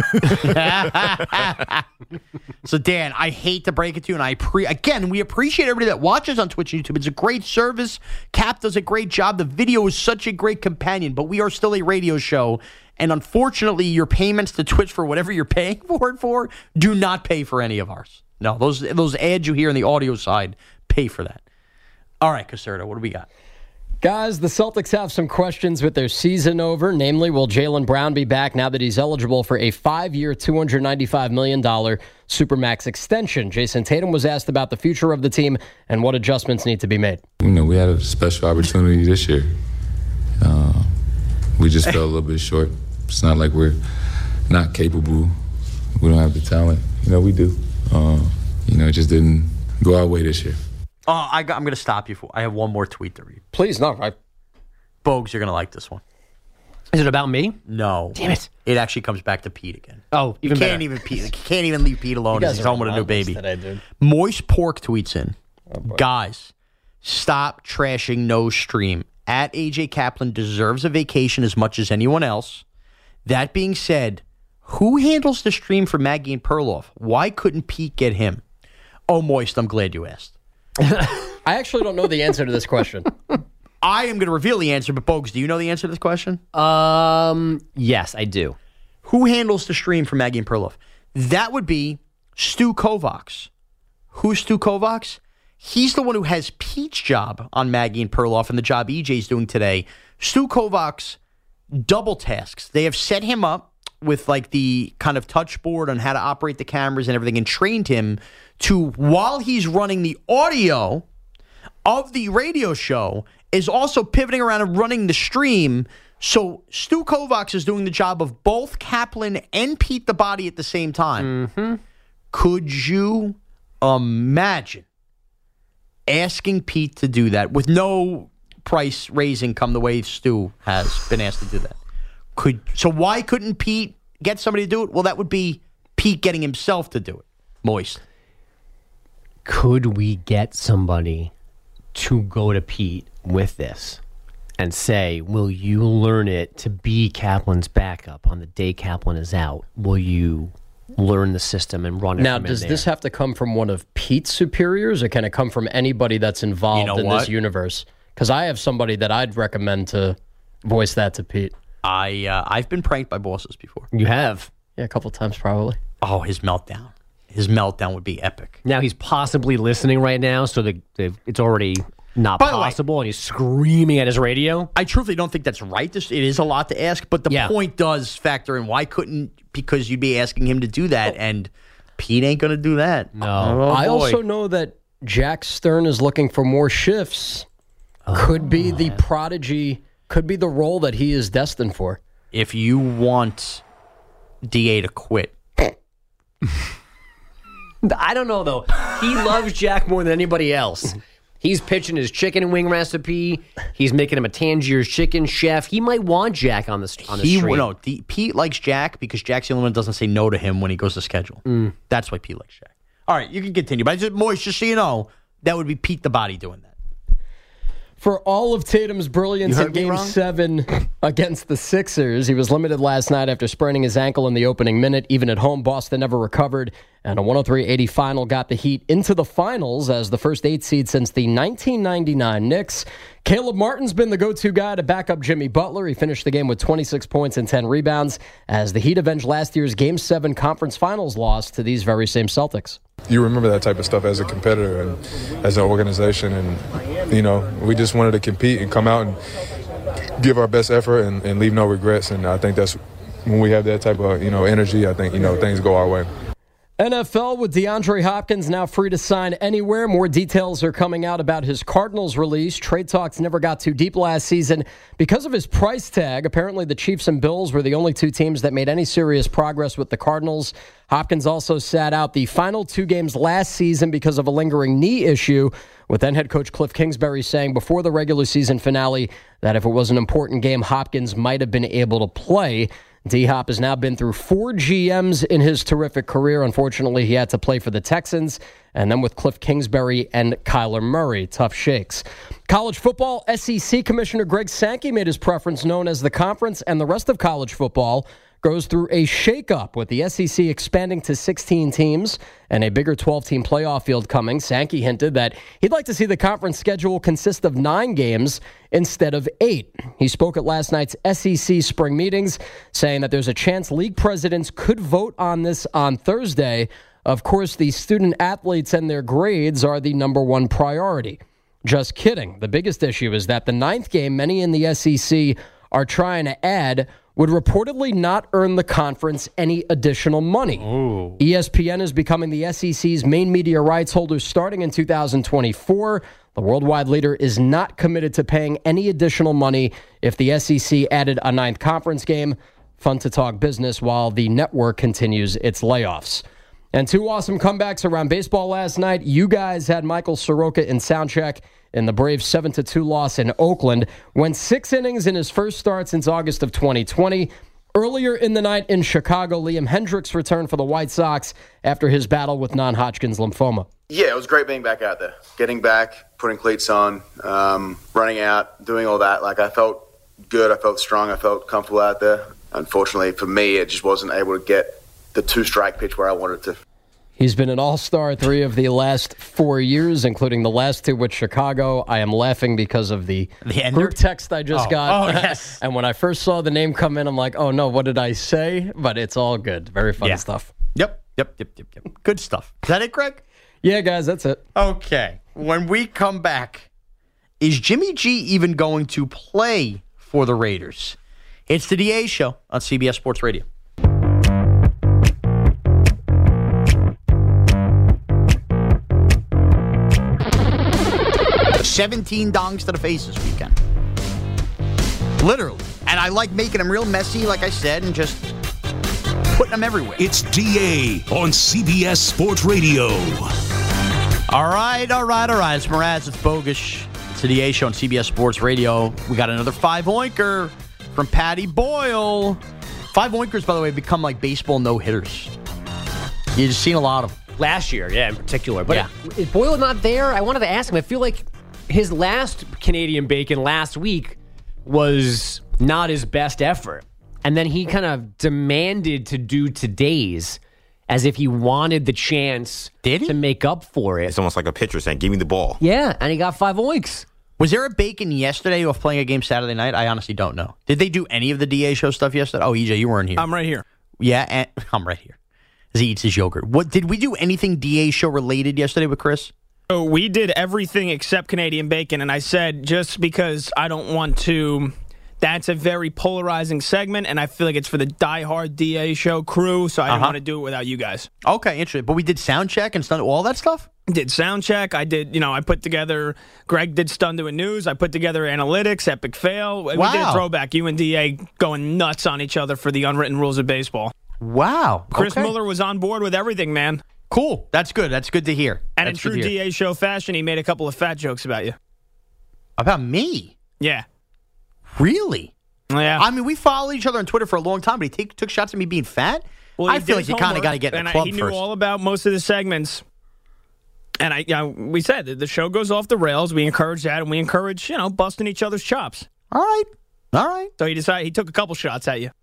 [SPEAKER 5] So, Dan, I hate to break it to you, and I pre again, we appreciate everybody that watches on Twitch and YouTube. It's a great service. Cap does a great job. The video is such a great companion, but we are still a radio show, and unfortunately, your payments to Twitch for whatever you're paying for it for do not pay for any of ours. No, those those ads you hear on the audio side pay for that. All right, Caserta, what do we got?
[SPEAKER 17] Guys, the Celtics have some questions with their season over. Namely, will Jaylen Brown be back now that he's eligible for a five-year, two hundred ninety-five million dollars Supermax extension? Jason Tatum was asked about the future of the team and what adjustments need to be made.
[SPEAKER 8] You know, we had a special opportunity this year. Uh, we just fell a little bit short. It's not like we're not capable. We don't have the talent. You know, we do. Uh, you know, it just didn't go our way this year.
[SPEAKER 5] Oh, I got, I'm going to stop you. For, I have one more tweet to read.
[SPEAKER 17] Please, no. I,
[SPEAKER 5] Bogues, you're going to like this one.
[SPEAKER 4] Is it about me?
[SPEAKER 5] No.
[SPEAKER 4] Damn it.
[SPEAKER 5] It actually comes back to Pete again.
[SPEAKER 4] Oh,
[SPEAKER 5] You
[SPEAKER 4] even
[SPEAKER 5] can't
[SPEAKER 4] better.
[SPEAKER 5] even Pete. You can't even leave Pete alone
[SPEAKER 17] You
[SPEAKER 5] as
[SPEAKER 17] guys
[SPEAKER 5] he's
[SPEAKER 17] are
[SPEAKER 5] home with a new
[SPEAKER 17] relentless
[SPEAKER 5] baby.
[SPEAKER 17] today, dude.
[SPEAKER 5] Moist Pork tweets in, guys, stop trashing No Stream. At A J Kaplan deserves a vacation as much as anyone else. That being said, who handles the stream for Maggie and Perloff? Why couldn't Pete get him? Oh, Moist, I'm glad you asked.
[SPEAKER 17] I actually don't know the answer to this question.
[SPEAKER 5] I am going to reveal the answer, but Bogues, do you know the answer to this question?
[SPEAKER 4] Um, yes, I do.
[SPEAKER 5] Who handles the stream for Maggie and Perloff? That would be Stu Kovacs. Who's Stu Kovacs? He's the one who has Pete's job on Maggie and Perloff and the job E J's doing today. Stu Kovacs double tasks. They have set him up with like the kind of touch board on how to operate the cameras and everything and trained him to, while he's running the audio of the radio show, is also pivoting around and running the stream. So Stu Kovacs is doing the job of both Kaplan and Pete the Body at the same time.
[SPEAKER 4] Mm-hmm.
[SPEAKER 5] Could you imagine asking Pete to do that with no price raising come the way Stu has been asked to do that? Could so why couldn't Pete get somebody to do it? Well, that would be Pete getting himself to do it. Moist.
[SPEAKER 4] Could we get somebody to go to Pete with this and say, will you learn it to be Kaplan's backup on the day Kaplan is out? Will you learn the system and run it
[SPEAKER 17] now,
[SPEAKER 4] from
[SPEAKER 17] does
[SPEAKER 4] in
[SPEAKER 17] this
[SPEAKER 4] there?
[SPEAKER 17] have to come from one of Pete's superiors, or can it come from anybody that's involved
[SPEAKER 5] You know
[SPEAKER 17] in
[SPEAKER 5] what?
[SPEAKER 17] this universe? Because I have somebody that I'd recommend to voice that to Pete.
[SPEAKER 5] I, uh, I've been pranked by bosses before.
[SPEAKER 4] You have?
[SPEAKER 17] Yeah, a couple times probably.
[SPEAKER 5] Oh, his meltdown. His meltdown would be epic.
[SPEAKER 4] Now he's possibly listening right now, so the, the, it's already not
[SPEAKER 5] By the way-
[SPEAKER 4] possible, and he's screaming at his radio.
[SPEAKER 5] I truthfully don't think that's right. This, it is a lot to ask, but the
[SPEAKER 4] Yeah.
[SPEAKER 5] point does factor in. Why couldn't, because you'd be asking him to do that, and Pete ain't going to do that.
[SPEAKER 4] No.
[SPEAKER 5] Oh,
[SPEAKER 17] I
[SPEAKER 5] boy.
[SPEAKER 17] also know that Jack Stern is looking for more shifts. Could be the prodigy, could be the role that he is destined for.
[SPEAKER 5] If you want D A to quit,
[SPEAKER 4] I don't know, though. He loves Jack more than anybody else. He's pitching his chicken wing recipe. He's making him a Tangier's chicken chef. He might want Jack on the, on the
[SPEAKER 5] he
[SPEAKER 4] street.
[SPEAKER 5] no. D, Pete likes Jack because Jack's the only one that doesn't say no to him when he goes to schedule.
[SPEAKER 4] Mm.
[SPEAKER 5] That's why Pete likes Jack. All right, you can continue, but I just, Moise, just so you know, that would be Pete the Body doing that.
[SPEAKER 17] For all of Tatum's brilliance
[SPEAKER 5] You
[SPEAKER 17] in
[SPEAKER 5] heard me
[SPEAKER 17] Game
[SPEAKER 5] wrong?
[SPEAKER 17] seven against the Sixers, he was limited last night after spraining his ankle in the opening minute. Even at home, Boston never recovered, and a one oh three eighty final got the Heat into the finals as the first eight seed since the nineteen ninety-nine Knicks. Caleb Martin's been the go-to guy to back up Jimmy Butler. He finished the game with twenty-six points and ten rebounds as the Heat avenged last year's Game seven conference finals loss to these very same Celtics.
[SPEAKER 8] You remember that type of stuff as a competitor and as an organization, and you know we just wanted to compete and come out and give our best effort and, and leave no regrets. And I think that's when we have that type of you know energy. I think you know things go our way.
[SPEAKER 17] N F L with DeAndre Hopkins now free to sign anywhere. More details are coming out about his Cardinals release. Trade talks never got too deep last season because of his price tag. Apparently, the Chiefs and Bills were the only two teams that made any serious progress with the Cardinals. Hopkins also sat out the final two games last season because of a lingering knee issue, with then head coach Cliff Kingsbury saying before the regular season finale that if it was an important game, Hopkins might have been able to play. D-Hop has now been through four G Ms in his terrific career. Unfortunately, he had to play for the Texans, and then with Cliff Kingsbury and Kyler Murray. Tough shakes. College football, S E C Commissioner Greg Sankey made his preference known as the conference, and the rest of college football goes through a shakeup with the S E C expanding to sixteen teams and a bigger twelve-team playoff field coming. Sankey hinted that he'd like to see the conference schedule consist of nine games instead of eight. He spoke at last night's S E C spring meetings, saying that there's a chance league presidents could vote on this on Thursday. Of course, the student athletes and their grades are the number one priority. Just kidding. The biggest issue is that the ninth game many in the S E C are trying to add would reportedly not earn the conference any additional money. Ooh. E S P N is becoming the S E C's main media rights holder starting in two thousand twenty-four. The worldwide leader is not committed to paying any additional money if the S E C added a ninth conference game. Fun to talk business while the network continues its layoffs. And two awesome comebacks around baseball last night. You guys had Michael Soroka in soundcheck in the Braves' seven to two loss in Oakland. Went six innings in his first start since August of twenty twenty. Earlier in the night in Chicago, Liam Hendriks returned for the White Sox after his battle with non-Hodgkin's lymphoma.
[SPEAKER 18] Yeah, it was great being back out there. Getting back, putting cleats on, um, running out, doing all that. Like, I felt good, I felt strong, I felt comfortable out there. Unfortunately for me, it just wasn't able to get the two-strike pitch where I wanted to.
[SPEAKER 17] He's been an all-star three of the last four years, including the last two with Chicago. I am laughing because of the,
[SPEAKER 5] the
[SPEAKER 17] group text I just
[SPEAKER 5] oh.
[SPEAKER 17] got.
[SPEAKER 5] Oh, yes.
[SPEAKER 17] And when I first saw the name come in, I'm like, oh, no, what did I say? But it's all good. Very fun
[SPEAKER 5] Yeah.
[SPEAKER 17] stuff.
[SPEAKER 5] Yep, yep, yep, yep, yep. Good stuff. Is that it, Greg?
[SPEAKER 17] Yeah, guys, that's it.
[SPEAKER 5] Okay. When we come back, is Jimmy G even going to play for the Raiders? It's the D A Show on C B S Sports Radio. seventeen dongs to the face this weekend. Literally. And I like making them real messy, like I said, and just putting them everywhere.
[SPEAKER 3] It's D A on C B S Sports Radio.
[SPEAKER 5] All right, all right, all right. It's Mraz, it's Bogusch. It's the D A Show on C B S Sports Radio. We got another five oinker from Patty Boyle. Five oinkers, by the way, become like baseball no-hitters. You've just seen a lot of them.
[SPEAKER 4] Last year, yeah, in particular. But
[SPEAKER 5] Yeah.
[SPEAKER 4] is Boyle not there? I wanted to ask him. I feel like his last Canadian Bacon last week was not his best effort. And then he kind of demanded to do today's as if he wanted the chance
[SPEAKER 5] Did he?
[SPEAKER 4] to make up for it.
[SPEAKER 9] It's almost like a pitcher saying, give me the ball.
[SPEAKER 4] Yeah, and he got five oinks.
[SPEAKER 5] Was there a Bacon yesterday off playing a game Saturday night? I honestly don't know. Did they do any of the D A show stuff yesterday? Oh, E J, you weren't here.
[SPEAKER 6] I'm right here.
[SPEAKER 5] Yeah, and I'm right here. As he eats his yogurt. What did we do anything D A show related yesterday with Chris?
[SPEAKER 6] So we did everything except Canadian Bacon, and I said just because I don't want to. That's a very polarizing segment, and I feel like it's for the diehard D A show crew, so I didn't
[SPEAKER 5] Uh-huh.
[SPEAKER 6] want to do it without you guys.
[SPEAKER 5] Okay, interesting. But we did sound check and stuff, all that stuff?
[SPEAKER 6] Did sound check. I did, you know, I put together, Greg did Stun Doing News. I put together analytics, epic fail. We
[SPEAKER 5] Wow.
[SPEAKER 6] did a throwback. You and D A going nuts on each other for the unwritten rules of baseball.
[SPEAKER 5] Wow.
[SPEAKER 6] Chris
[SPEAKER 5] okay.
[SPEAKER 6] Mueller was on board with everything, man.
[SPEAKER 5] Cool. That's good. That's good to hear.
[SPEAKER 6] And
[SPEAKER 5] That's
[SPEAKER 6] in
[SPEAKER 5] good
[SPEAKER 6] true
[SPEAKER 5] to hear.
[SPEAKER 6] D A show fashion, he made a couple of fat jokes about you.
[SPEAKER 5] About me?
[SPEAKER 6] Yeah.
[SPEAKER 5] Really?
[SPEAKER 6] Yeah.
[SPEAKER 5] I mean, we followed each other on Twitter for a long time, but he take, took shots at me being fat?
[SPEAKER 6] Well,
[SPEAKER 5] I
[SPEAKER 6] he
[SPEAKER 5] feel
[SPEAKER 6] did
[SPEAKER 5] like you
[SPEAKER 6] his
[SPEAKER 5] kind of
[SPEAKER 6] homework,
[SPEAKER 5] got to get in
[SPEAKER 6] and
[SPEAKER 5] the
[SPEAKER 6] I-
[SPEAKER 5] club
[SPEAKER 6] he
[SPEAKER 5] first.
[SPEAKER 6] knew all about most of the segments. And I, you know, we said that the show goes off the rails. We encourage that, and we encourage, you know, busting each other's chops.
[SPEAKER 5] All right. All right.
[SPEAKER 6] So he decided he took a couple shots at you.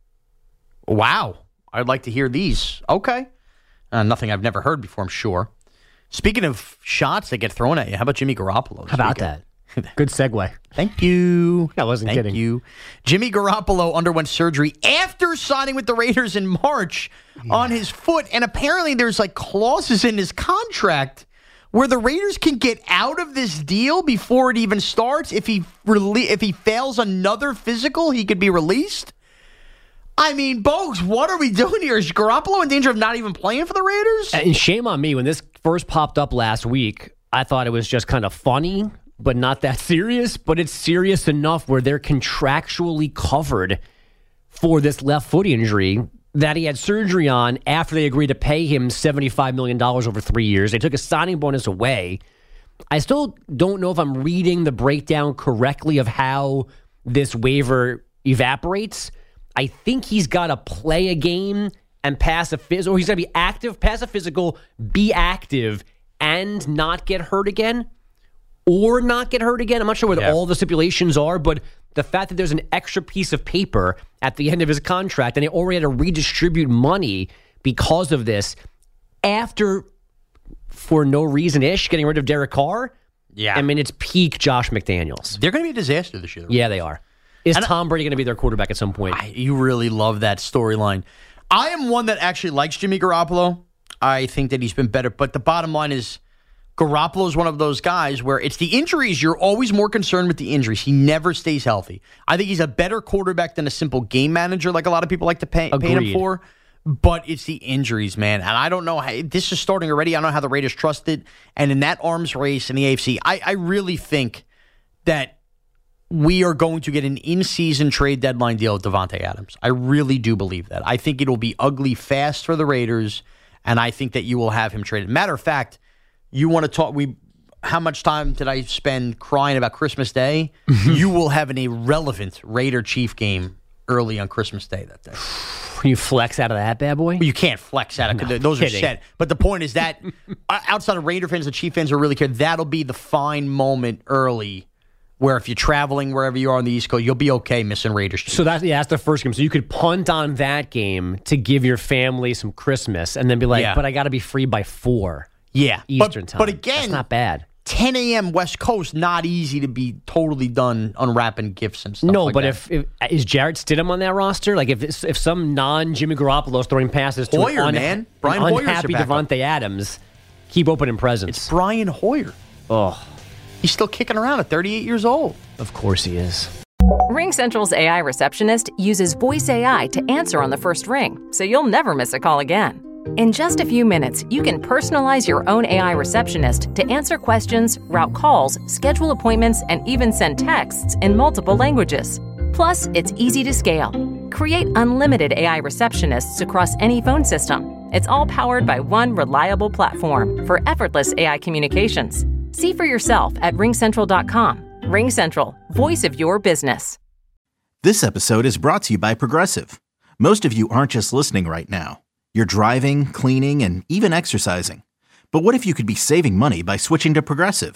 [SPEAKER 5] Wow. I'd like to hear these. Okay. Uh, nothing I've never heard before, I'm sure. Speaking of shots that get thrown at you, how about Jimmy Garoppolo? this
[SPEAKER 4] How about
[SPEAKER 5] weekend?
[SPEAKER 4] that? Good segue.
[SPEAKER 5] Thank you.
[SPEAKER 4] I wasn't
[SPEAKER 5] Thank
[SPEAKER 4] kidding.
[SPEAKER 5] you. Jimmy Garoppolo underwent surgery after signing with the Raiders in March on his foot, and apparently there's like clauses in his contract where the Raiders can get out of this deal before it even starts. If he rele- if he fails another physical, he could be released. I mean, Bogues, what are we doing here? Is Garoppolo in danger of not even playing for the Raiders?
[SPEAKER 4] And shame on me. When this first popped up last week, I thought it was just kind of funny, but not that serious. But it's serious enough where they're contractually covered for this left foot injury that he had surgery on after they agreed to pay him seventy-five million dollars over three years. They took a signing bonus away. I still don't know if I'm reading the breakdown correctly of how this waiver evaporates. I think he's got to play a game and pass a physical, or he's got to be active, pass a physical, be active, and not get hurt again, or not get hurt again. I'm not sure what
[SPEAKER 5] Yeah.
[SPEAKER 4] all the stipulations are, but the fact that there's an extra piece of paper at the end of his contract, and they already had to redistribute money because of this after, for no reason-ish, getting rid of Derek Carr.
[SPEAKER 5] Yeah.
[SPEAKER 4] I mean, it's peak Josh McDaniels.
[SPEAKER 5] They're going to be a disaster this year.
[SPEAKER 4] Yeah, they are. Is
[SPEAKER 5] And
[SPEAKER 4] Tom Brady going to be their quarterback at some point?
[SPEAKER 5] I, you really love that storyline. I am one that actually likes Jimmy Garoppolo. I think that he's been better. But the bottom line is Garoppolo is one of those guys where it's the injuries. You're always more concerned with the injuries. He never stays healthy. I think he's a better quarterback than a simple game manager like a lot of people like to pay, paint him
[SPEAKER 4] Agreed.
[SPEAKER 5] for. But it's the injuries, man. And I don't know how this is starting already. I don't know how the Raiders trust it. And in that arms race in the A F C, I, I really think that we are going to get an in-season trade deadline deal with Devontae Adams. I really do believe that. I think it'll be ugly fast for the Raiders, and I think that you will have him traded. Matter of fact, you want to talk, we, how much time did I spend crying about Christmas Day? You will have an irrelevant Raider-Chief game early on Christmas Day that day.
[SPEAKER 4] Can you flex out of that bad boy?
[SPEAKER 5] Well, you can't flex out of it.
[SPEAKER 4] No,
[SPEAKER 5] Those
[SPEAKER 4] kidding.
[SPEAKER 5] are set. But the point is that outside of Raider fans, the Chief fans are really care. That'll be the fine moment early where if you're traveling wherever you are on the East Coast, you'll be okay missing Raiders.
[SPEAKER 4] So that's, yeah, that's the first game. So you could punt on that game to give your family some Christmas and then be like,
[SPEAKER 5] Yeah.
[SPEAKER 4] but I got to be free by four
[SPEAKER 5] Yeah.
[SPEAKER 4] Eastern
[SPEAKER 5] but,
[SPEAKER 4] time.
[SPEAKER 5] But again,
[SPEAKER 4] that's not bad.
[SPEAKER 5] ten a.m. West Coast, not easy to be totally done unwrapping gifts and stuff
[SPEAKER 4] No,
[SPEAKER 5] like
[SPEAKER 4] but
[SPEAKER 5] that.
[SPEAKER 4] if, if is Jarrett Stidham on that roster? Like if it's- if some non Jimmy Garoppolo is throwing passes to
[SPEAKER 5] Hoyer,
[SPEAKER 4] an, unha-
[SPEAKER 5] man. Brian
[SPEAKER 4] an
[SPEAKER 5] Hoyer's your
[SPEAKER 4] unhappy
[SPEAKER 5] backup.
[SPEAKER 4] Devontae Adams, keep opening presents.
[SPEAKER 5] It's Brian Hoyer.
[SPEAKER 4] Oh,
[SPEAKER 5] He's still kicking around at thirty-eight years old.
[SPEAKER 4] of course he is.
[SPEAKER 1] RingCentral's A I receptionist uses voice A I to answer on the first ring, so you'll never miss a call again. In just a few minutes, you can personalize your own A I receptionist to answer questions, route calls, schedule appointments, and even send texts in multiple languages. Plus, it's easy to scale. Create unlimited A I receptionists across any phone system. It's all powered by one reliable platform for effortless A I communications. See for yourself at ring central dot com. RingCentral, voice of your business.
[SPEAKER 2] This episode is brought to you by Progressive. Most of you aren't just listening right now. You're driving, cleaning, and even exercising. But what if you could be saving money by switching to Progressive?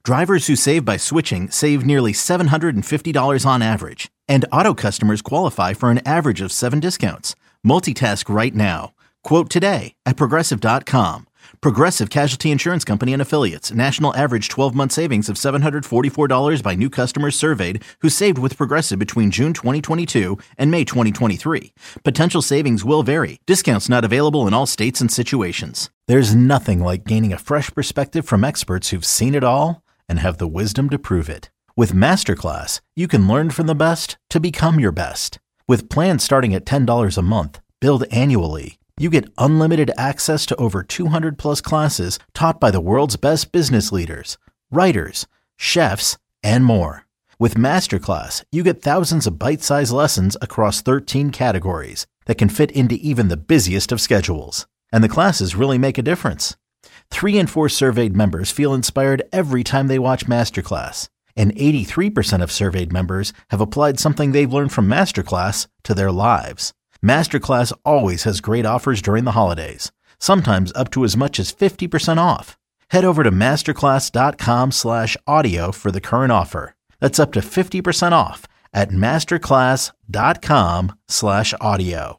[SPEAKER 2] Drivers who save by switching save nearly seven hundred fifty dollars on average. And auto customers qualify for an average of seven discounts. Multitask right now. Quote today at Progressive dot com. Progressive Casualty Insurance Company and Affiliates. National average twelve-month savings of seven hundred forty-four dollars by new customers surveyed who saved with Progressive between June twenty twenty-two and May twenty twenty-three. Potential savings will vary. Discounts not available in all states and situations. There's nothing like gaining a fresh perspective from experts who've seen it all and have the wisdom to prove it. With Masterclass, you can learn from the best to become your best. With plans starting at ten dollars a month, billed annually, you get unlimited access to over two hundred plus classes taught by the world's best business leaders, writers, chefs, and more. With Masterclass, you get thousands of bite-sized lessons across thirteen categories that can fit into even the busiest of schedules. And the classes really make a difference. Three in four surveyed members feel inspired every time they watch Masterclass. And eighty-three percent of surveyed members have applied something they've learned from Masterclass to their lives. Masterclass always has great offers during the holidays, sometimes up to as much as fifty percent off. Head over to masterclass.com slash audio for the current offer. That's up to fifty percent off at masterclass.com slash audio.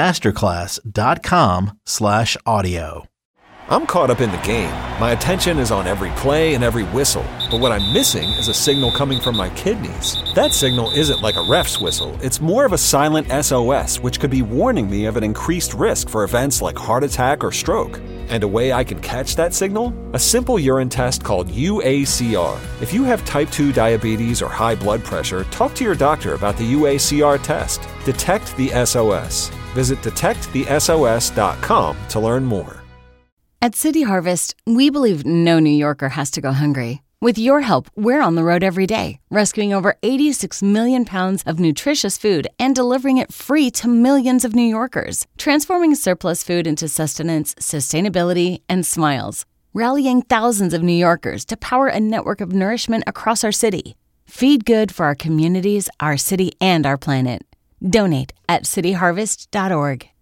[SPEAKER 2] Masterclass.com slash audio.
[SPEAKER 19] I'm caught up in the game. My attention is on every play and every whistle. But what I'm missing is a signal coming from my kidneys. That signal isn't like a ref's whistle. It's more of a silent S O S, which could be warning me of an increased risk for events like heart attack or stroke. And a way I can catch that signal? A simple urine test called U A C R. If you have type two diabetes or high blood pressure, talk to your doctor about the U A C R test. Detect the S O S. Visit detect the S O S dot com to learn more.
[SPEAKER 20] At City Harvest, we believe no New Yorker has to go hungry. With your help, we're on the road every day, rescuing over eighty-six million pounds of nutritious food and delivering it free to millions of New Yorkers, transforming surplus food into sustenance, sustainability, and smiles, rallying thousands of New Yorkers to power a network of nourishment across our city. Feed good for our communities, our city, and our planet. Donate at city harvest dot org.